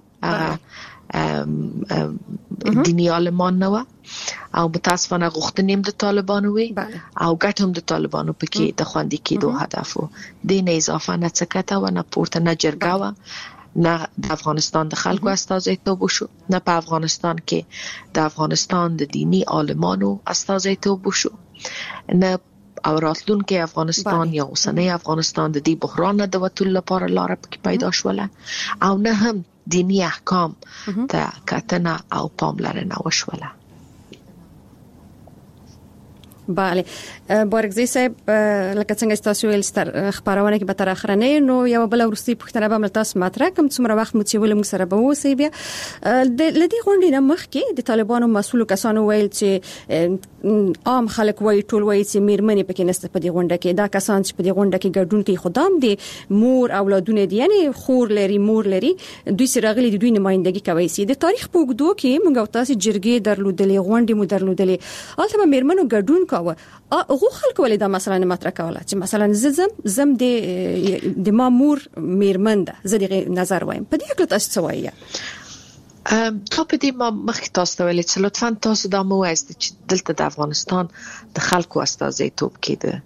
هغه دینی عالمان نه و او متاسفانه غوښتنې د طالبانو وي او ګټه هم د طالبانو پکې د خوندې کېدو هدف و. دې نه اضافه نه څه کته و، نه پورته، نه جرګه و، نه د افغانستان د خلکو استازیتوب وشو، نه په افغانستان کې د افغانستان د دینی عالمانو استازیتوب وشو، نه او راتلونکي افغانستان یا اوسنی افغانستان د دې بحران د وتلو لپاره لار پکې پیدا شوله، او نه هم دینی احکام ته کتنه او پاملرنه وشوله. bale بارګزی صاحب لکه څنګه تاسو ویل ستر خبرونه کې به تر اخره نه، نو یو بل ورستي پښتنه به تاسو مطرح کوم څومره وخت مو چې ولې موږ سره به وسی بیا د لدی غونډې نه مخکې د طالبانو مسؤل کسانو ویل چې عام خلک وایي ټول وایي چې میرمنې پکې نسته په دې غونډه کې، دا کسان چې په دې غونډه کې ګډون کوي خدام دي مور اولادونه دي، یعنی خور لري مور لري، دوی سره غلي دوی نمائندګي کوي سي. د تاریخ په وګدو کې موږ تاسو جرګې درلودلې غونډې مو درلودلې، البته میرمنو ګډون کوي. هغه خلک ولې دا مثلا مطرح کوله چې مثلا زم زم د د مامور میرمن ده، زه د نظر وایم په دې کې تاسو څه وایي؟ ام ته په دې ما مخکې تاسو ته ویل چې لطفا تاسو دا مو وایست چې دلته د افغانستان د خلکو استازیتوب کېده،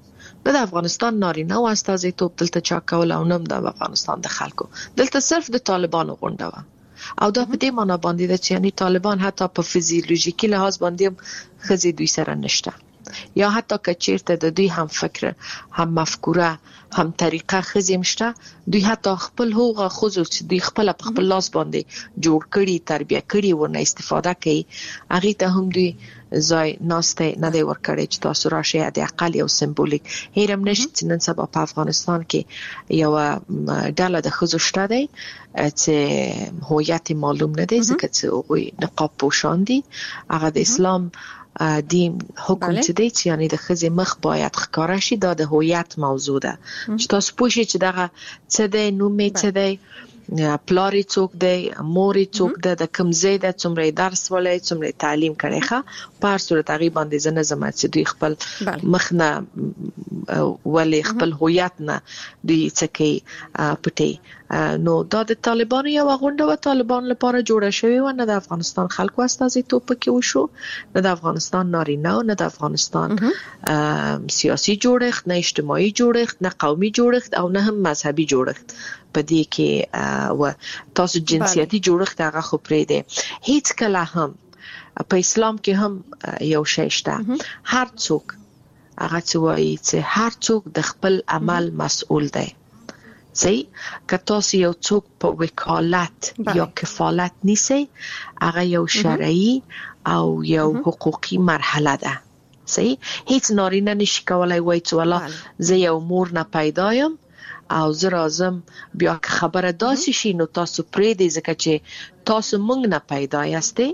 نه د افغانستان نارینه او استازیتوب دلته چا کول او نه د افغانستان د خلکو، دلته صرف د طالبانو غونډه و. او دا په دې معنا باندې ده چې یعنی طالبان حتی په فزیولوژیکي لحاظ باندې هم خزي دوی سره نشته، یا حتی که چیرته د دوی هم فکر هم مفکوره هم طریقه خزي مشته، دوی حتی خپل هوغه خوځو چې دوی خپل په خپل لاس باندې جوړ کړي تربیه کړي ورنه استفاده کوي، هغه ته هم دوی ځای ناسته نه دی ورکړی چې تاسو راشي د اقل یو سمبولیک هیرم نشي چې نن سبا په افغانستان کې یو ډله د خزو شته دی چې هویت معلوم نه دی ځکه چې هغوی نقاب پوشان دي، هغه د اسلام دین حکم چې دی چې یعنی د خزې مخ باید ښکاره شي، دا د هویت موضوع ده چې تاسو پوه شئ چې دغه څه دی، نوم یې څه دی، پلاری څوک دی، موري څوک ده، د کوم ځای ده، څومره درس ولای، څومره تعلیم کړی ښه. په هر صورت هغې باندې زه نه ځم چې دوی خپل مخ نه ولې خپل هویت نه دوی څه کوي پټوي. نو دا د طالبانو یوه غونډه وه، طالبان لپاره جوړه شوې وه، نه د افغانستان خلکو استازیتوب پکې وشو، نه د افغانستان نارینه، نه د افغانستان سیاسي جوړښت، نه اجتماعي جوړښت، نه قومي جوړښت او نه هم مذهبي جوړښت په دې کې و. تاسو جنسیتي جوړښت هغه خو پرېږدئ، هیڅ کله هم په اسلام کې هم یو شی شته، هر څوک هغه څه وایي چې هر څوک د خپل عمل مسئول دی. صحیح؟ که تاسو یو څوک په وکالت یا کفالت نیسئ، هغه یو شرعي او یو حقوقي مرحله ده. صحیح؟ هیڅ نارینه نشي کولای وایي چې والا زه یو مور نه پیدا یم او زه راځم بیا که خبره داسې شي نو تاسو پرېږدئ ځکه چې تاسو موږ نه پیدا یاستئ،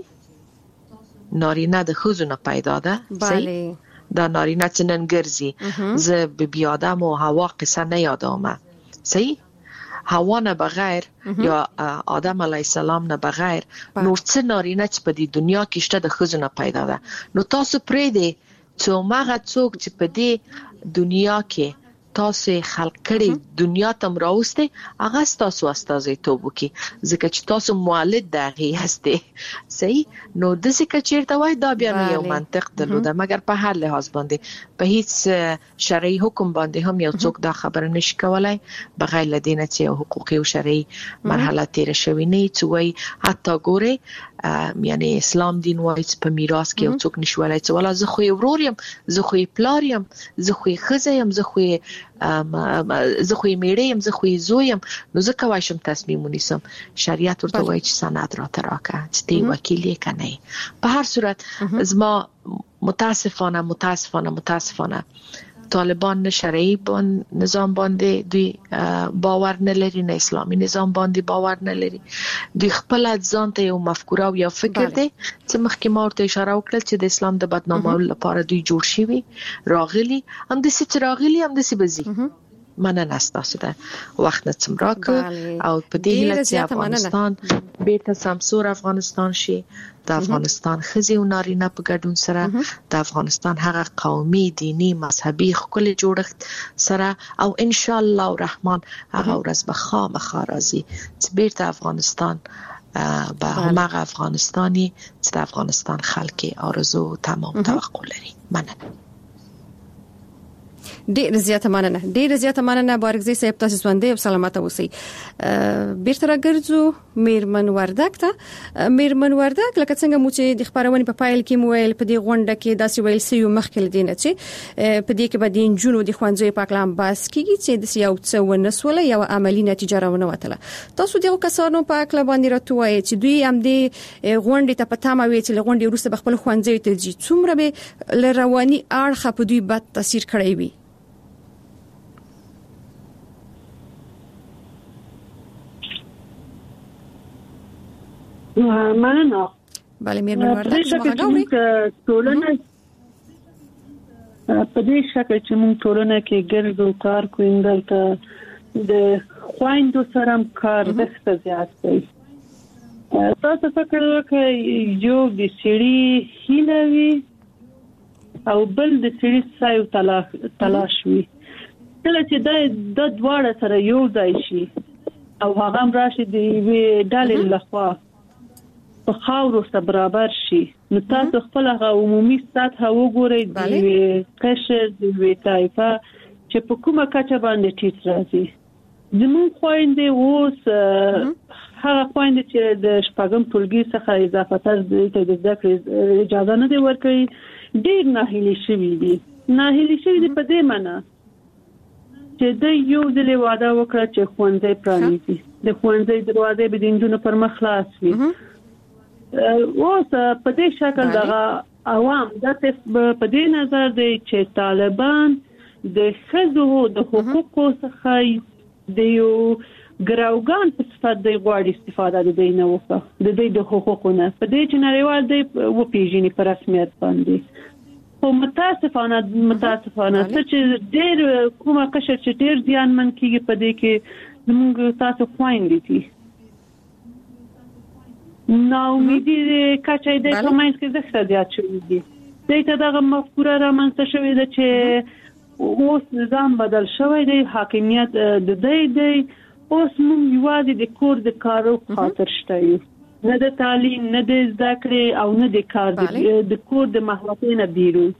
نارینه د ښځو نه پیدا ده. صحیح؟ دا نارینه چې نن ګرځي، زه بیبي آدم او حوا قصه نه یادومه. صحیح؟ حوا نه بغیر یا آدم علیه السلام نه بغیر نور څه نارینه چې په دې دنیا کې شته د ښځو نه پیدا ده. نو تاسو پرېږدئ چې هماغه څوک چې په دې دنیا کې تاسو خلق کړي دنیا ته راوستي هغه تاسو استازیتوب وکړي ځکه چې تاسو مولد د هغې هستئ. صحیح؟ نو داسې که چېرته وای دا بیا نو یو منطق درلوده، مګر په هر لحاظ باندې په هیڅ شرعي حکم باندې هم یو څوک دا خبره نشي کولای بغیر له دې نه چې یو حقوقي او شرعي مرحله تېره شوې نه وي چې وایي حتی ګورئ یعنی اسلام دین وایي چې په میراث کې یو څوک نشي ویلی چې والا زه خو یې ورور یم، زه خو یې پلار یم، زه خو یې ښځه یم، زه خو یې زه خو یې میړه یم، زه خو یې زوی یم، نو زه کولی شم تصمیم ونیسم. شریعت ورته وایي چې سند راته راکړه چې ته یې وکیل یې که نه. په هر صورت زما متاسفانه متاسفانه متاسفانه طالبان نه شرعي نظام باندې دوی باور نه لري، نه اسلامي نظام باندې باور نه لري. دوی خپل ځان ته یو مفکوره او یو فکر دی چې مخکې ما ورته اشاره وکړه چې د اسلام د بدنامولو لپاره دوی جوړ شوي راغلي، همداسې چې راغلي همداسې به ځي. مننه ستاسو ده وخت نه څومره کړ او په دې هیله چې افغانستان بیرته سمسور افغانستان شي، د افغانستان ښځې او نارینه په ګډون سره د افغانستان هغه قومي دینی مذهبي ښکلي جوړښت سره او ان شاء الله الرحمن هغه ورځ به خامخا راځي چې بیرته افغانستان به هماغه افغانستاني چې د افغانستان خلک آرزو تمام توقع لري. مننه. ډیر زیاته مننه ډیر زیاته مننه بارګزی صاحب، تاسو ژوندې او سلامت اوسئ. بیرته راګرځو میرمن وردک ته. میرمن وردک لکه څنګه مو چې د خبرونې په پایل کې مو ویل په دې غونډه کې داسې ویل سي مخکې لدینه چې په دې کې به د انجونو د خوانځي په کلام باس کېږي چې د یو څه ونسوله یو عملی نتیجه راونه وته. تاسو دغه کسانو په کله باندې راتوي چې دوی هم د غونډې ته پتا ما وی چې غونډې وروسته به خپل خوانځي ته ځي څومره به لرواني اړخه په دوی بد تاثیر کړی وي. مننه. بله میرمن وردک شما غواړئ ټولنه په دې شکل چې موږ ټولنه کې ګرځو کار کوو دلته د خويندو سره کار دښته زیات دی. تاسو فکر وکړئ یو د سړي هیلوي او بل د سړي سایو تلاش تلاش وي. کله چې د دواړه سره یو ځای شي او هغه راشي د ډالې لخوا په خاورو سره برابر شي نو تاسو خپل هغه عمومي سطح وګورئ د قشر د وی طایفه چې په کومه کچه باندې ټیټ راځي. زموږ خويندې اوس هغه خويندې چې د شپږم ټولګي څخه اضافه تر د زده کړې اجازه نه دی ورکړي ډېر ناهیلي شوي دي. ناهیلي شوي دي په دې معنی چې د یو ځل وعده وکړه چې ښوونځی پرانیزي، د ښوونځي دروازې به د نجونو پر مخ خلاص وي. اوس په دې شکل دغه عوام د په دې نظر دی چې طالبان د ښځو د حقوقو څخه د یو ګراوګان په صفت د غواړي استفاده د دینه وکړه د دې د حقوقونه په دې چې نړیوال دی و پیژني په رسمیت باندې. خو متاسفانه متاسفانه چې ډېر کومه قشر چې ډېر زیانمن کیږي په دې کې زموږ تاسو خويندې دي. نو امیدي کچې د کومای کې زښت زیات شوی دی. دغه دغه مفکوره را منځته شوې ده چې اوس نظام بدل شوی دی، حاکمیت د دې دی. اوس موږ یوازې د کور د کارو خاطر شته یو، نه د تعلیم، نه د زده کړې او نه د کار د کور د مهارتونو بیرون.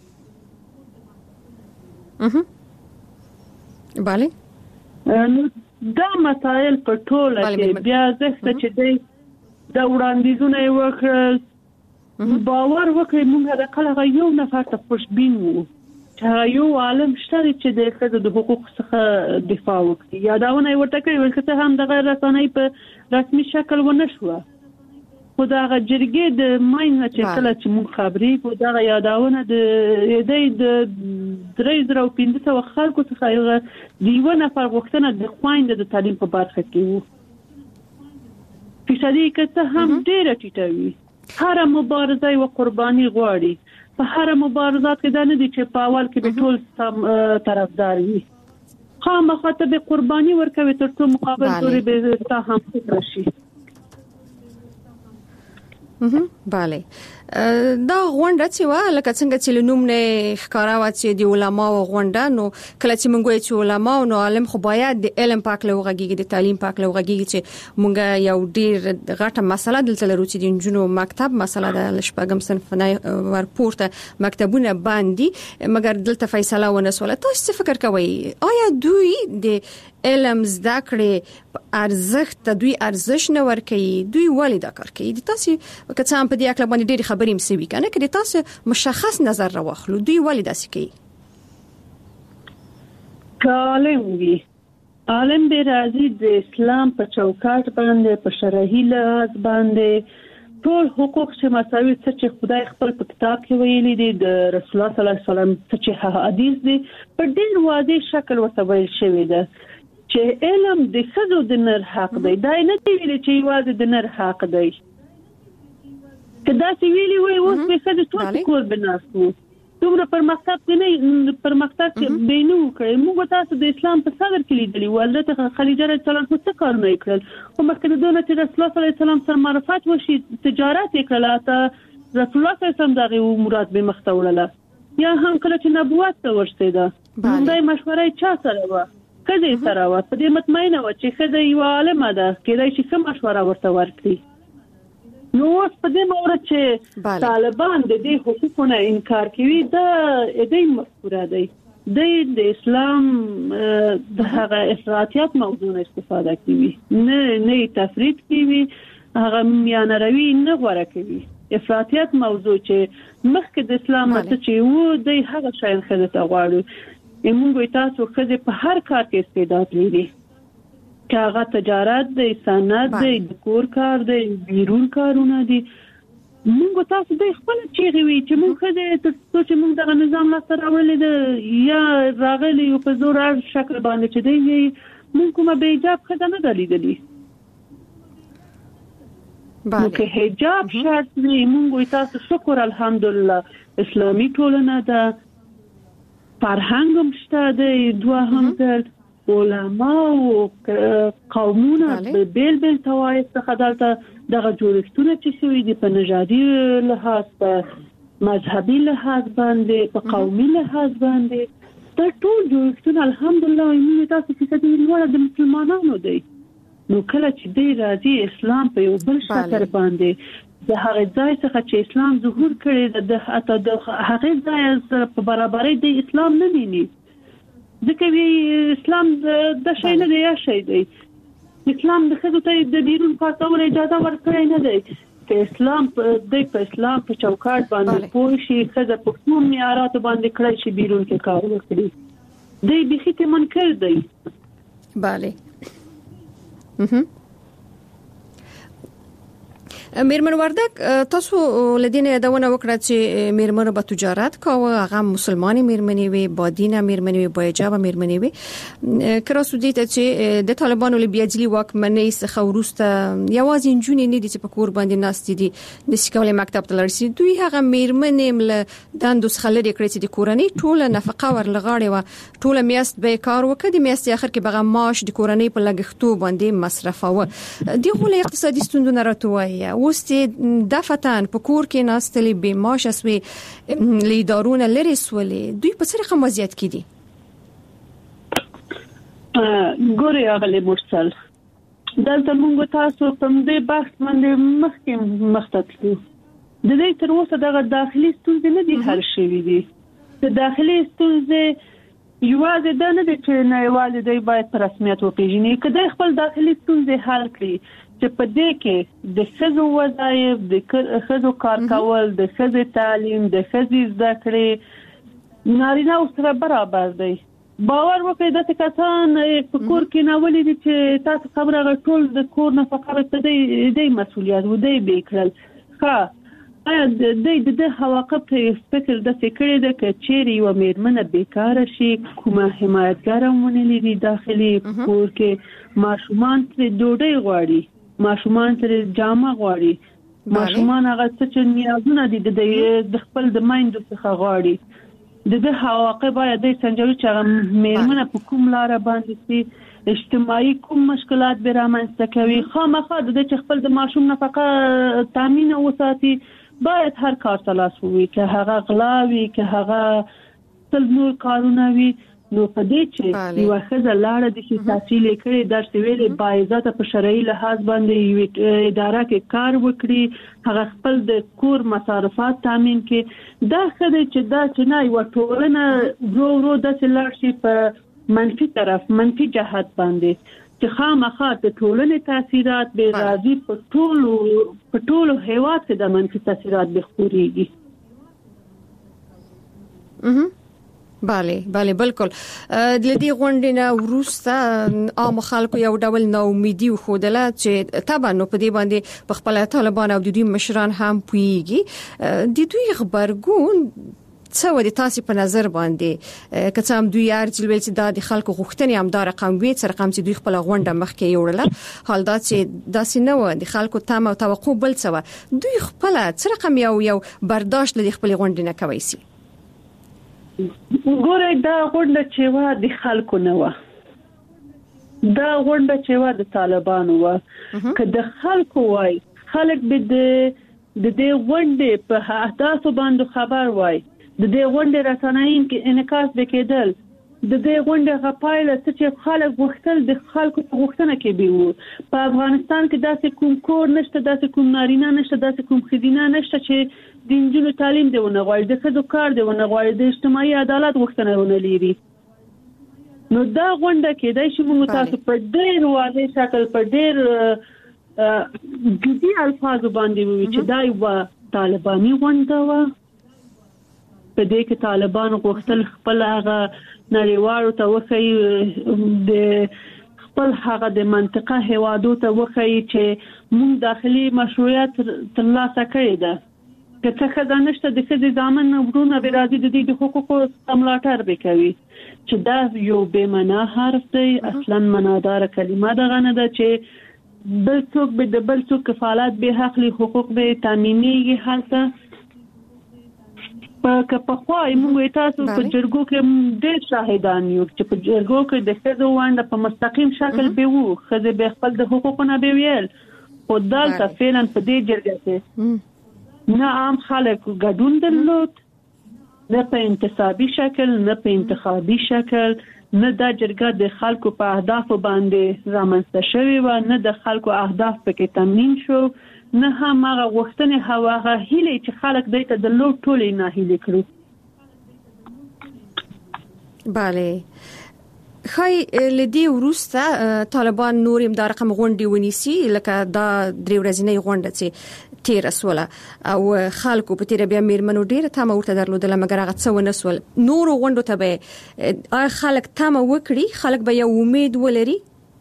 اها bale نو دا مسائل په ټوله کې بیا زښت چې دی دا وړاندیزونه وکړل باور وکړي موږ د کله یو نفر ته خوشبین وو چې یو عالم شته چې د ښځو د حقوق څخه دفاع وکړي. یادونه ورته کوي ولکه هم د غیر رسنۍ په رسمي شکل ونه شو، خو دا جرګې د ماینه چې کله چې موږ خبرې کو دا یادونه د دې د درې زره او پنځه سوه خلکو څخه یو دیو نفر غوښتنه د خويند د تعلیم په برخه کې وو. فیصدي کته هم ډېر ټیټوي. هر مبارزه او قرباني غواړي. په هر مبارزات کې دا نه دي چې په اول کې به ټول طرفدار وي. خامخا ته به قرباني ورکوي تر څو مقابل توري به تا هم شي. مهم bale دا غونډه چې وا لکه څنګه چې لنوم نه ښکارا و چې د علماء غونډه نو کله چې موږ وایو چې علماء نو عالم خو باید د علم پاک لوغږي د تعلیم پاک لوغږي چې موږ یو ډیر غټه مسله دلته لرو چې د جنونو مکتب مسله د شپږم صنف نه ورپورته مکتبونه باندې مګر دلته فیصله ونسوله. تاسو څه فکر کوئ آیا دوی د علم زده کړې ارزښت دوی ارزښ نه ورکوي؟ دوی ولې دا کار کوي؟ د تاسو وکړه هم په دې اړه باندې ډېری خبرې مسوي کنه کړي تاسو مشخص نظر راوخلو دوی ولې داسې کوي؟ عالم وی عالم به راځي د اسلام په چوکاټ باندې په شرعي لحاظ باندې ټول حقوق چې مساوي چې خدای خپل په کتاب کې ویلي دي د رسول الله صلی الله علیه وسلم چې حدیث دي په ډېر واضح شکل ورته ویل شوی ده چې علم د ښځو د نر حق دی. دا نه دی ویلي چې یوازې د نر حق دی. کدا چې ویلي وي اوس به ښځې ټول کور بناستو دومره پرمختګ نه پرمختګ به نه وکړي. موږ تاسو د اسلام په صدر کې لیدلی ولته خدیجه رضی الله عنها څه کار نه کړل او مخکې دونه چې رسول الله صلی الله علیه وسلم سره معرفت وشي تجارت وکړه ته رسول الله صلی الله علیه وسلم دغه مراد به مختوله یا هم کله چې نبوت ته ورسېده دا مشوره چا سره و کله سره و په دې مطمئنه و چې خدای یو عالمه ده کله چې کوم مشوره ورته ورکړي. نو اوس په دې مورد چې طالبان د دې حقوقونو انکار کوي دا دې مفکوره دی د اسلام د هغه افراطیت موضوع استفاده کوي نه نه تفرید کوي هغه میانروي نه غوړه کوي. افراطیت موضوع چې مخکې د اسلام څخه چې وو د هغه شاین خدای ته غواړي موږ تاسو خدای په هر کار کې استعداد لري که هغه تجارت دی صنعت دی د کور کار دی بیرون کارونه دي موږ تاسو د خپل چیغي وي چې موږ خدای ته چې موږ دغه نظام لا سره ولې یا راغلي په زور شکل باندې چې دی موږ کومه به حجاب خدای نه دلیدلی نو که حجاب شرط دی موږ تاسو شکر الحمدلله اسلامي ټولنه ده فرهنګ هم شته دی دوه هم تل علماء او قومونه بیل بیل توایف څخه دلته دغه جوړښتونه چې شوي دي په نژادي لحاظ په مذهبي لحاظ باندې په قومي لحاظ باندې دا ټول جوړښتونه الحمدلله موږ تاسو چې څه دي لوړ د مسلمانانو دی. نو کله چې دی راځي اسلام په یو بل شکل باندې د هغه ځای څخه چې اسلام ظهور کړي د حتی د هغه ځای سره په برابرۍ د اسلام نه ویني ځکه وی اسلام د شي نه دی شي دی اسلام د خزو ته د بیرون کارول اجازه ورکړي نه دی چې اسلام د اسلام په چوکاټ باندې پوه شي خزه په کوم معیارات باندې کړی شي بیرون کې کار وکړي دی بخې ته منکر دی. بله میرمن وردک تاسو لدینه یادونه وکړه چې میرمن په تجارت کاوه هغه مسلمانې میرمنې وي بادینه میرمنې وي بایجاب میرمنې وي کړه سودی ته چې د طالبانو لبیاجلی واکمنۍ څخه ورسته یوازې انجونې نه دي چې په کور باندې ناست دي د سکولې مکتب ته لرسي دوی هغه میرمنې مل داندو خلری کړی چې د کورنۍ ټوله نفقه ورلغاړي و ټوله میاست به کار وکړي د میاست اخر کې بغه معاش د کورنۍ په لګښتو باندې مصرفاوه دی خو له اقتصادي ستوندونو راټوي وستي دفتن په کور کې ناستلې به معاش اسوي لیدارونه لري سولې دوی په څه رقم وضعیت کې دي؟ ګوري اغلی مرسل دلته موږ تاسو په دې بحث باندې مخکې مختلفو د دې تر اوسه دغه داخلي ستونزې نه دي حل شوې دي د داخلي ستونزې یوازې دا نه دي چې نه یوازې دوی باید په رسمیت وپیژني کله خپل داخلي ستونزې حل کړي چې په دې کې د ښځو وظایف د ښځو کار کول د ښځې تعلیم د ښځې زده کړې نارینه سره برابر دی باور وکړئ د کسان په کور کې ناولې دي چې تاسو خبره غټول د کور نه فقط د دې مسولیت و دی بیکل ښه د دې د حواقب ته فکر د فکر د کچېری و میرمنه بیکاره شي کومه حمایتګارونه لري داخلي کور کې ماشومان تر ډوډۍ غواړي ماشومان تر جامه غواړي ماشومان هغه څه نیازونه دي د خپل د مایندو څخه غواړي د دې حواقب باید د سنجوي چې میرمنه په کوم لار باندې سي اجتماعي کوم مشکلات به رامنځته کوي خامخا د دې خپل د ماشوم نفقه تامین او ساتي باید هر کار تلاش وي که هغه غلاوي که هغه تل نور کارونه وي نو په دې چې یو ښځه لاړه د شي تحصیل کړي درس ویلې باعزت په شرعي لحاظ باندې یو اداره کې کار وکړي هغه خپل د کور مصارفات تامین کړي دا خدای چې دا چې نه یو ټولنه ورو ورو د لاړ شي په منفي طرف منفي جهت باندې چې خامخا د ټولنې تاثیرات به راځي په ټولو په ټولو هیواد کې د منفي تاثیرات به خوريږي. اها bale bale بالکل د دې غونډې نه ورسته عام خلکو یو ډول ناامیدي خوده چې طبعا نو په دې باندې په خپل طالبان او د دوی مشران هم پويږي د دوی خبرګون څه و د تاسو په نظر باندې کڅ هم دوی ارجل ویل چې د خلکو غوښتنې هم دا رقم وي چې رقم چې دوی خپل غونډه مخکې یوړله حال دا چې داسې نه و د خلکو تم او توقع بل څه و دوی خپل څه رقم یو یو برداشت لري خپل غونډه نه کوي سي ګوره دا غونډه چې و د خلکو نه و دا غونډه چې و د طالبانو و که د خلکو وای خلک به د دې غونډې په اهدافو باندې خبر وای د دې غونډې رسنۍ کې انعکاس وکړل د دې غونډې غپایله چې خلک غوښتل د خلکو غوښتنه کې به وو په افغانستان کې داسې کوم کور نشته داسې کوم نارینه نشته داسې کوم خدینه نشته چې د انجونو تعلیم دی ونه غواړي د ښځو کار دی ونه غواړي د اجتماعي عدالت غوښتنه ونه لري نو دا غونډه کې د شمو تاسو په ډېر واضح شکل په ډېر جدي الفاظ باندې وی چې دا یو طالباني غونډه و په دې کې طالبان غوښتل خپل هغه نړیوالو ته وخی د خپل هغه د منطقه هوادو ته وخی چې موږ داخلي مشروعیت ترلاسه کړی ده که څه خدانشته د ښځې ځامن ورونه به راځي د دې د حقوقو ملاتړ وکوي چې دا یو بې معنا حرف دی اصلا معنادار کلمه ده نه ده چې بل څوک به د بل څوک کفالت به حق له حقوق به تامینېږي حالته په په خوای موږ تاسو په جرګو کې ډېر شاهدان یو چې په جرګو کې د ښځو وانه په مستقیم شکل به وو ښځې به خپل د حقوقونو به ویل او دلته فعلا په دې جرګه کې نه عام خلک ګډون درلود نه په انتصابي شکل نه په انتخابي شکل نه دا جرګه د خلکو په اهداف باندې رامنځته شوی و نه د خلکو اهداف پکې تامین شو نه هم هغه غوښتنې هغه هیله چې خلک دایته د لوټ ټولې نه هیله کړو. bale خای لدی وروسته طالبان نور امدار رقم غونډي ونیسي لکه دا درې ورځې غونډه چې تیر اسوله او خلکو په تیر بیا میرمنو ډیره تمه ورته درلودل مګر هغه څه ونه سول نور غونډو ته به خلک تمه وکړي خلک به یو امید ولري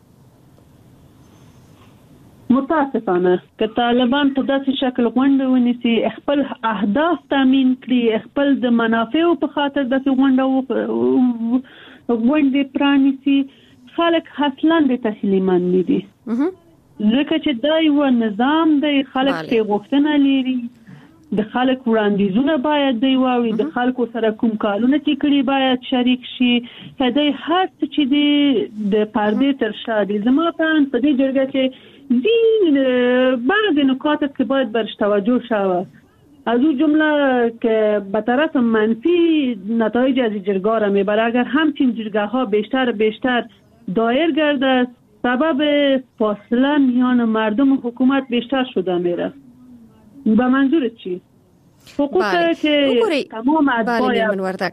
متاسفانه که طالبان په داسې شکل غونډه ونیسي خپل اهداف تامین کړي خپل د منافعو په خاطر داسې غونډه غونډه پرانیسي خلک اصلا د تسلیمان نه دي ځکه چې دا یو نظام دی خلک ته غوښتنه لري د خلک وړاندیزونه باید دی واوي د خلکو سره کوم کارونه چې کړي باید شریک شي کله هر څه چې دی د پردې تر شا دي زما په دې جرګه کې دي بعض نکات که باید برش توجه شود از اون جمله که به طرف منفی نتایج از جرگه را میبره اگر همچین جرگه ها بیشتر بیشتر دایر گرده سبب فاصله میان مردم و حکومت بیشتر شده میره به منظور چی؟ حقوق بله. که تمام ادعای بله وردک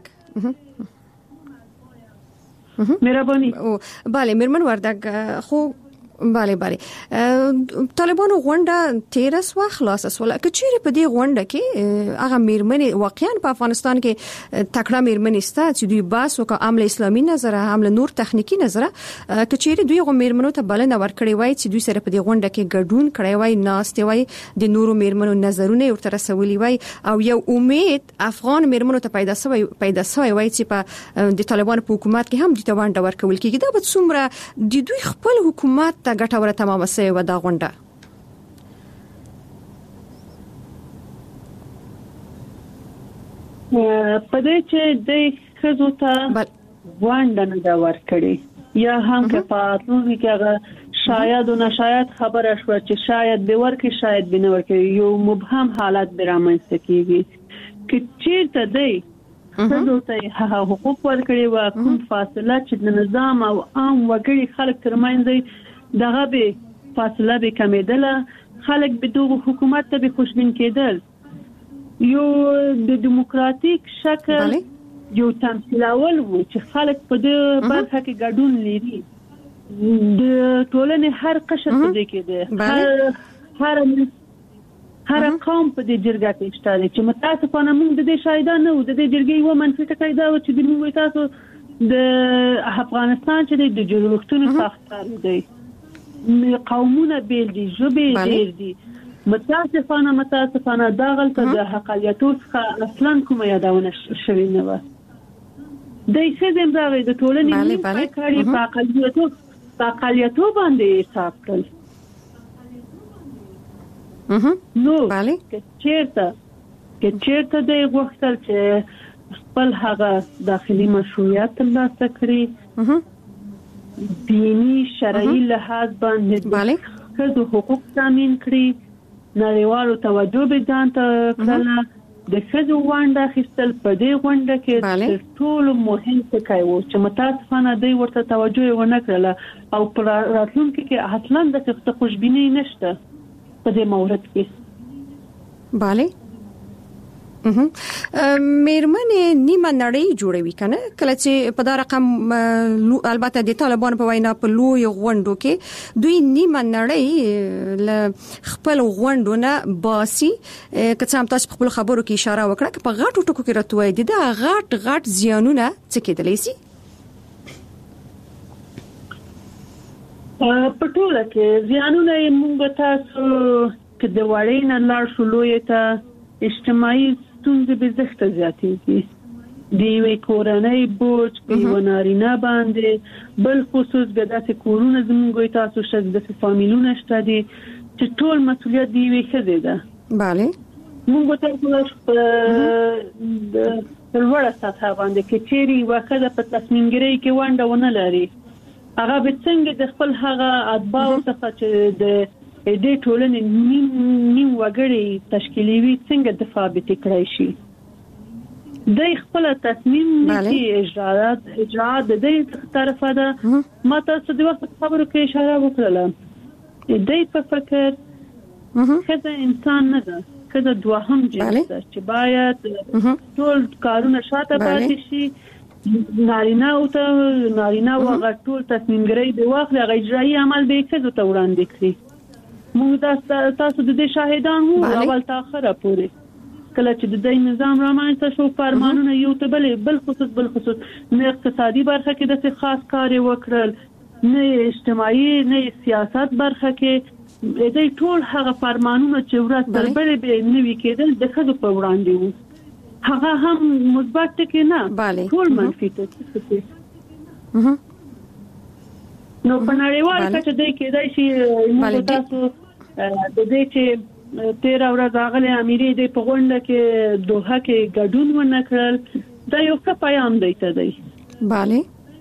مهربانی بله میرمن وردک خو بله بله طالبانو غونډه تیر سو خلاص سو که چیرې په دې غونډه کې هغه میرمنې واقعا په افغانستان کې تکړه میرمنې ستا چې دوی باس او عمل اسلامي نظر عمل نور تخنیکی نظر که چیرې دوی غو میرمنو ته بلنه ورکړي وای چې دوی سره په دې غونډه کې ګډون کړي وای ناستې وای د نورو میرمنو نظرونه ورته رسولي وای او یو امید افغان میرمنو ته پیدا سوی پیدا سوی وای چې په د طالبانو په حکومت کې هم د توان ورکول کېږي دا به څومره د دوی خپل حکومت ته ګټوره تمامه سي و دا غونډه په دې چې د خزو ته غونډه نه دا ورکړي یا هم که پاتونی کې هغه شاید او نشاید خبره شو چې شاید به ورکړي شاید به نه ورکړي یو مبهم حالت به رامنځته کیږي چې چیرته دی خزو ته هغه حقوق ورکړي و کوم فاصله چې د نظام او عام وګړي خلک ترمنځ دغه به فاصله به کمیدله خلک به دغه حکومت ته به خوشبین کېدل یو د دیموکراتیک شکل بله. یو تمثیل اول وو چې خلک په دې برخه کې ګډون لري د ټولنې هر قشر په دې کې ده هر هر هر قوم په دې جرګه کې شته چې متاسفانه موږ د دې شاهدان نه وو د دې جرګې یو منفي ټکی دا و چې د موږ تاسو د افغانستان چې د جوړښتونو ساختار دی قومونه بیل دي ژبې ډېر دي متاسفانه متاسفانه دا غلطه د حقایقو څخه اصلا کومه یادونه شوی نه و د څه زمراوي د ټولنې په کاري په اقلیتو په اقلیتو باندې حساب کړل نو چې چیرته چې چیرته د غوښتل چې خپل هغه داخلي مشروعیت ترلاسه کړي دینی شرعي لحاظ باندې خزو حقوق تامین کړي نړیوالو توجه به ځان ته کړله د خزو غونډه اخیستل په دې غونډه کې ټول مهم څه کوي چې متاسفانه دوی ورته توجه ونه کړله او پر راتلونکي کې اصلا د خوشبیني نشته په دې مورد کې bale میرمنې نیمه نړۍ جوړوي کنه کله چې په دا رقم البته د طالبان په وینا په لوی غونډو کې دوی نیمه نړۍ ل خپل غونډو نه باسي که څه هم تاسو په خپل خبرو کې اشاره وکړه چې په غاټو ټکو کې راتوي دي دا غاټ غاټ زیانونه څه کېدلی شي په ټوله کې زیانونه موږ تاسو کې د وړې نه لاړ شو لوی ته اجتماعي ستونزې به زښته زیاتېږي د یوې کورنۍ بوج په یوه نارینه باندې بل خصوص به داسې کورونه زموږ تاسو شته داسې فامیلونه شته دي چې ټول مسؤلیت د یوې ښځې ده بله موږ تاسو په لوړه سطحه باندې کې چیرې یوه ښځه په تصمیمګیرۍ کې ونډه ونه لري هغه به څنګه د خپل هغه اتباعو څخه چې د دې ټولنې نیم نیم وګړي تشکیلوي څنګه دفاع به کړی شي د خپل تصمیم نیسي اجرات اجرات د دې طرفه ده ما تاسو د وخت خبرو کې اشاره وکړه د دې په فکر خزه انسان نه ده خزه دوهم جنس ده چې باید ټول کارونه شاته پاتې شي نارینه او ته نارینه او غټول تصمیم ګرای دی واخلي هغه اجرایي عمل به کړو ته وړاندې کړی. موږ تاسو د دې شاهدان وو اول تاخره پورې کله چې د دې نظام رامنځته شو فرمانونه یو ته بل بل خصوص بل خصوص نه اقتصادي برخه کې د خاص کار وکړل نه اجتماعي نه سیاست برخه کې دې ټول هغه فرمانونه چې ورته بل بل به نوي کېدل د خدو په وړاندې وو هغه هم مثبت کې نه ټول منفي ته نو په نړیوال کچه دې کېدای شي موږ تاسو د دې چې تیر ورځ هغه امیري د په غونډه کې دوحه کې ګډون ونکړل دا یو څه پیغام دی ته دی bale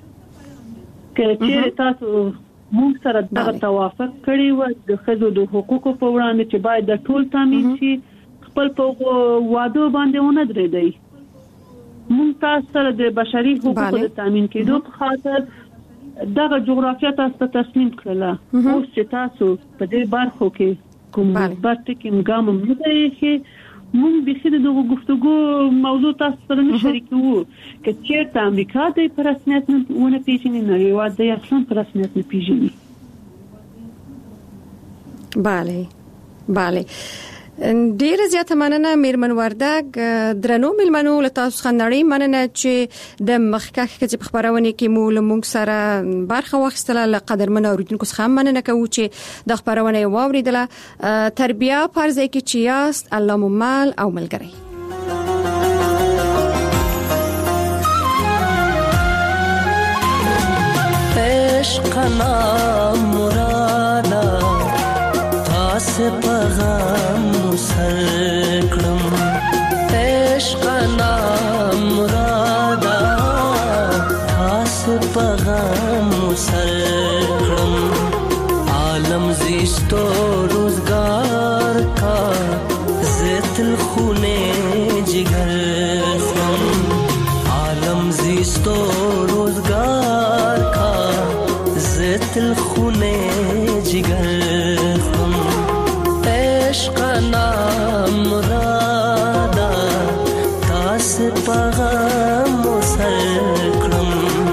چې تاسو موږ سره د توافق کړی و د خزو د حقوقو په وړاندې چې باید د ټول تامین شي خپل په وادو باندې ونه درېدای موږ تاسو سره د بشري حقوقو د تامین کېدو په خاطر دغه جغرافیه تاسو تسلیم کړله اوس چې تاسو په دې برخو کې کوم مثبت ټکي ګام نه دی چې موږ به خېد دغه گفتگو موضوع تاسو سره شریکو چې چیرته امریکا د پر رسمیت ونه پیژني نه یو د اصلا پر رسمیت نه پیژني. bale bale ډیر زیاته مننه میرمن وردګ درنو ملمنو له تاسو خنړی مننه چې د مخکخ کې په خبرونه کې مو له موږ سره برخه واخیستله له قدرمن اوریدونکو څخه مننه کوو چې د خبرونه واوریدله تربیه فرض کې چې یاست الله مو مال او ملګری عشقنا مرادا تاس پیغام سرکړم عشقنا مرادا تاس پیغام سرکړم عالم زیستو روزگار کا زتل خونه جگر خم عالم زیستو روزگار کا زتل خونه جگر خم عشقنا مرادا تاس پیغام سرکړم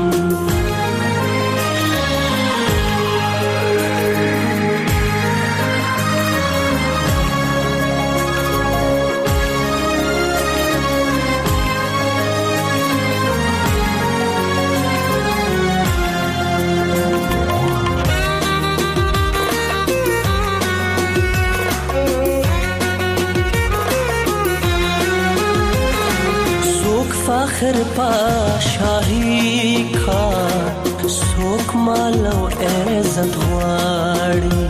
فخر پا شاہی کا سوک مالو عزت غواړي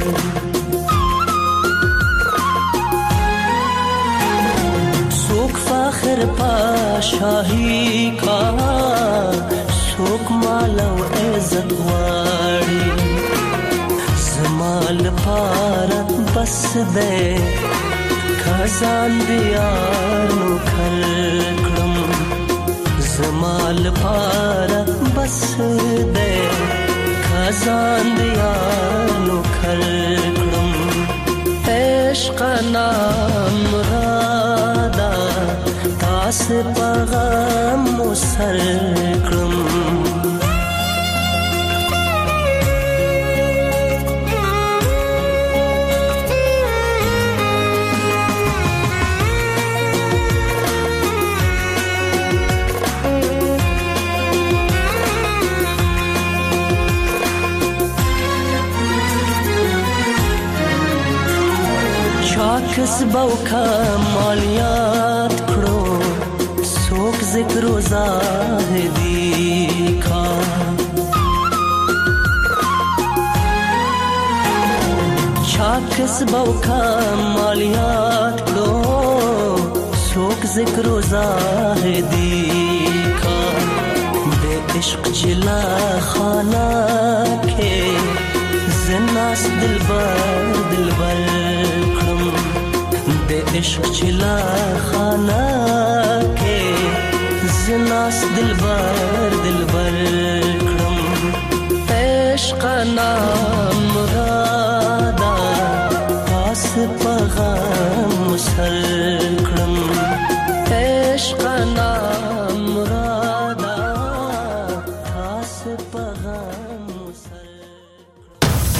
سوک فخر پا شاہی کا سوک مالو عزت غواړي زمال پار بس دے خزان دیار نو کړم زمال پار بس دے خزان دیار نو کړم عشقنا مرادا تاس پیغام سرکړم کسبو کمالیات کړو څوک ذکر و زاهدی کا چا کسبو کمالیات کړو څوک ذکر و زاهدی کا د عشق جلا خانه کې زناس دلبر دلبر د عشق چلا خانه کې زناس دلبر دلبر کړم عشقنا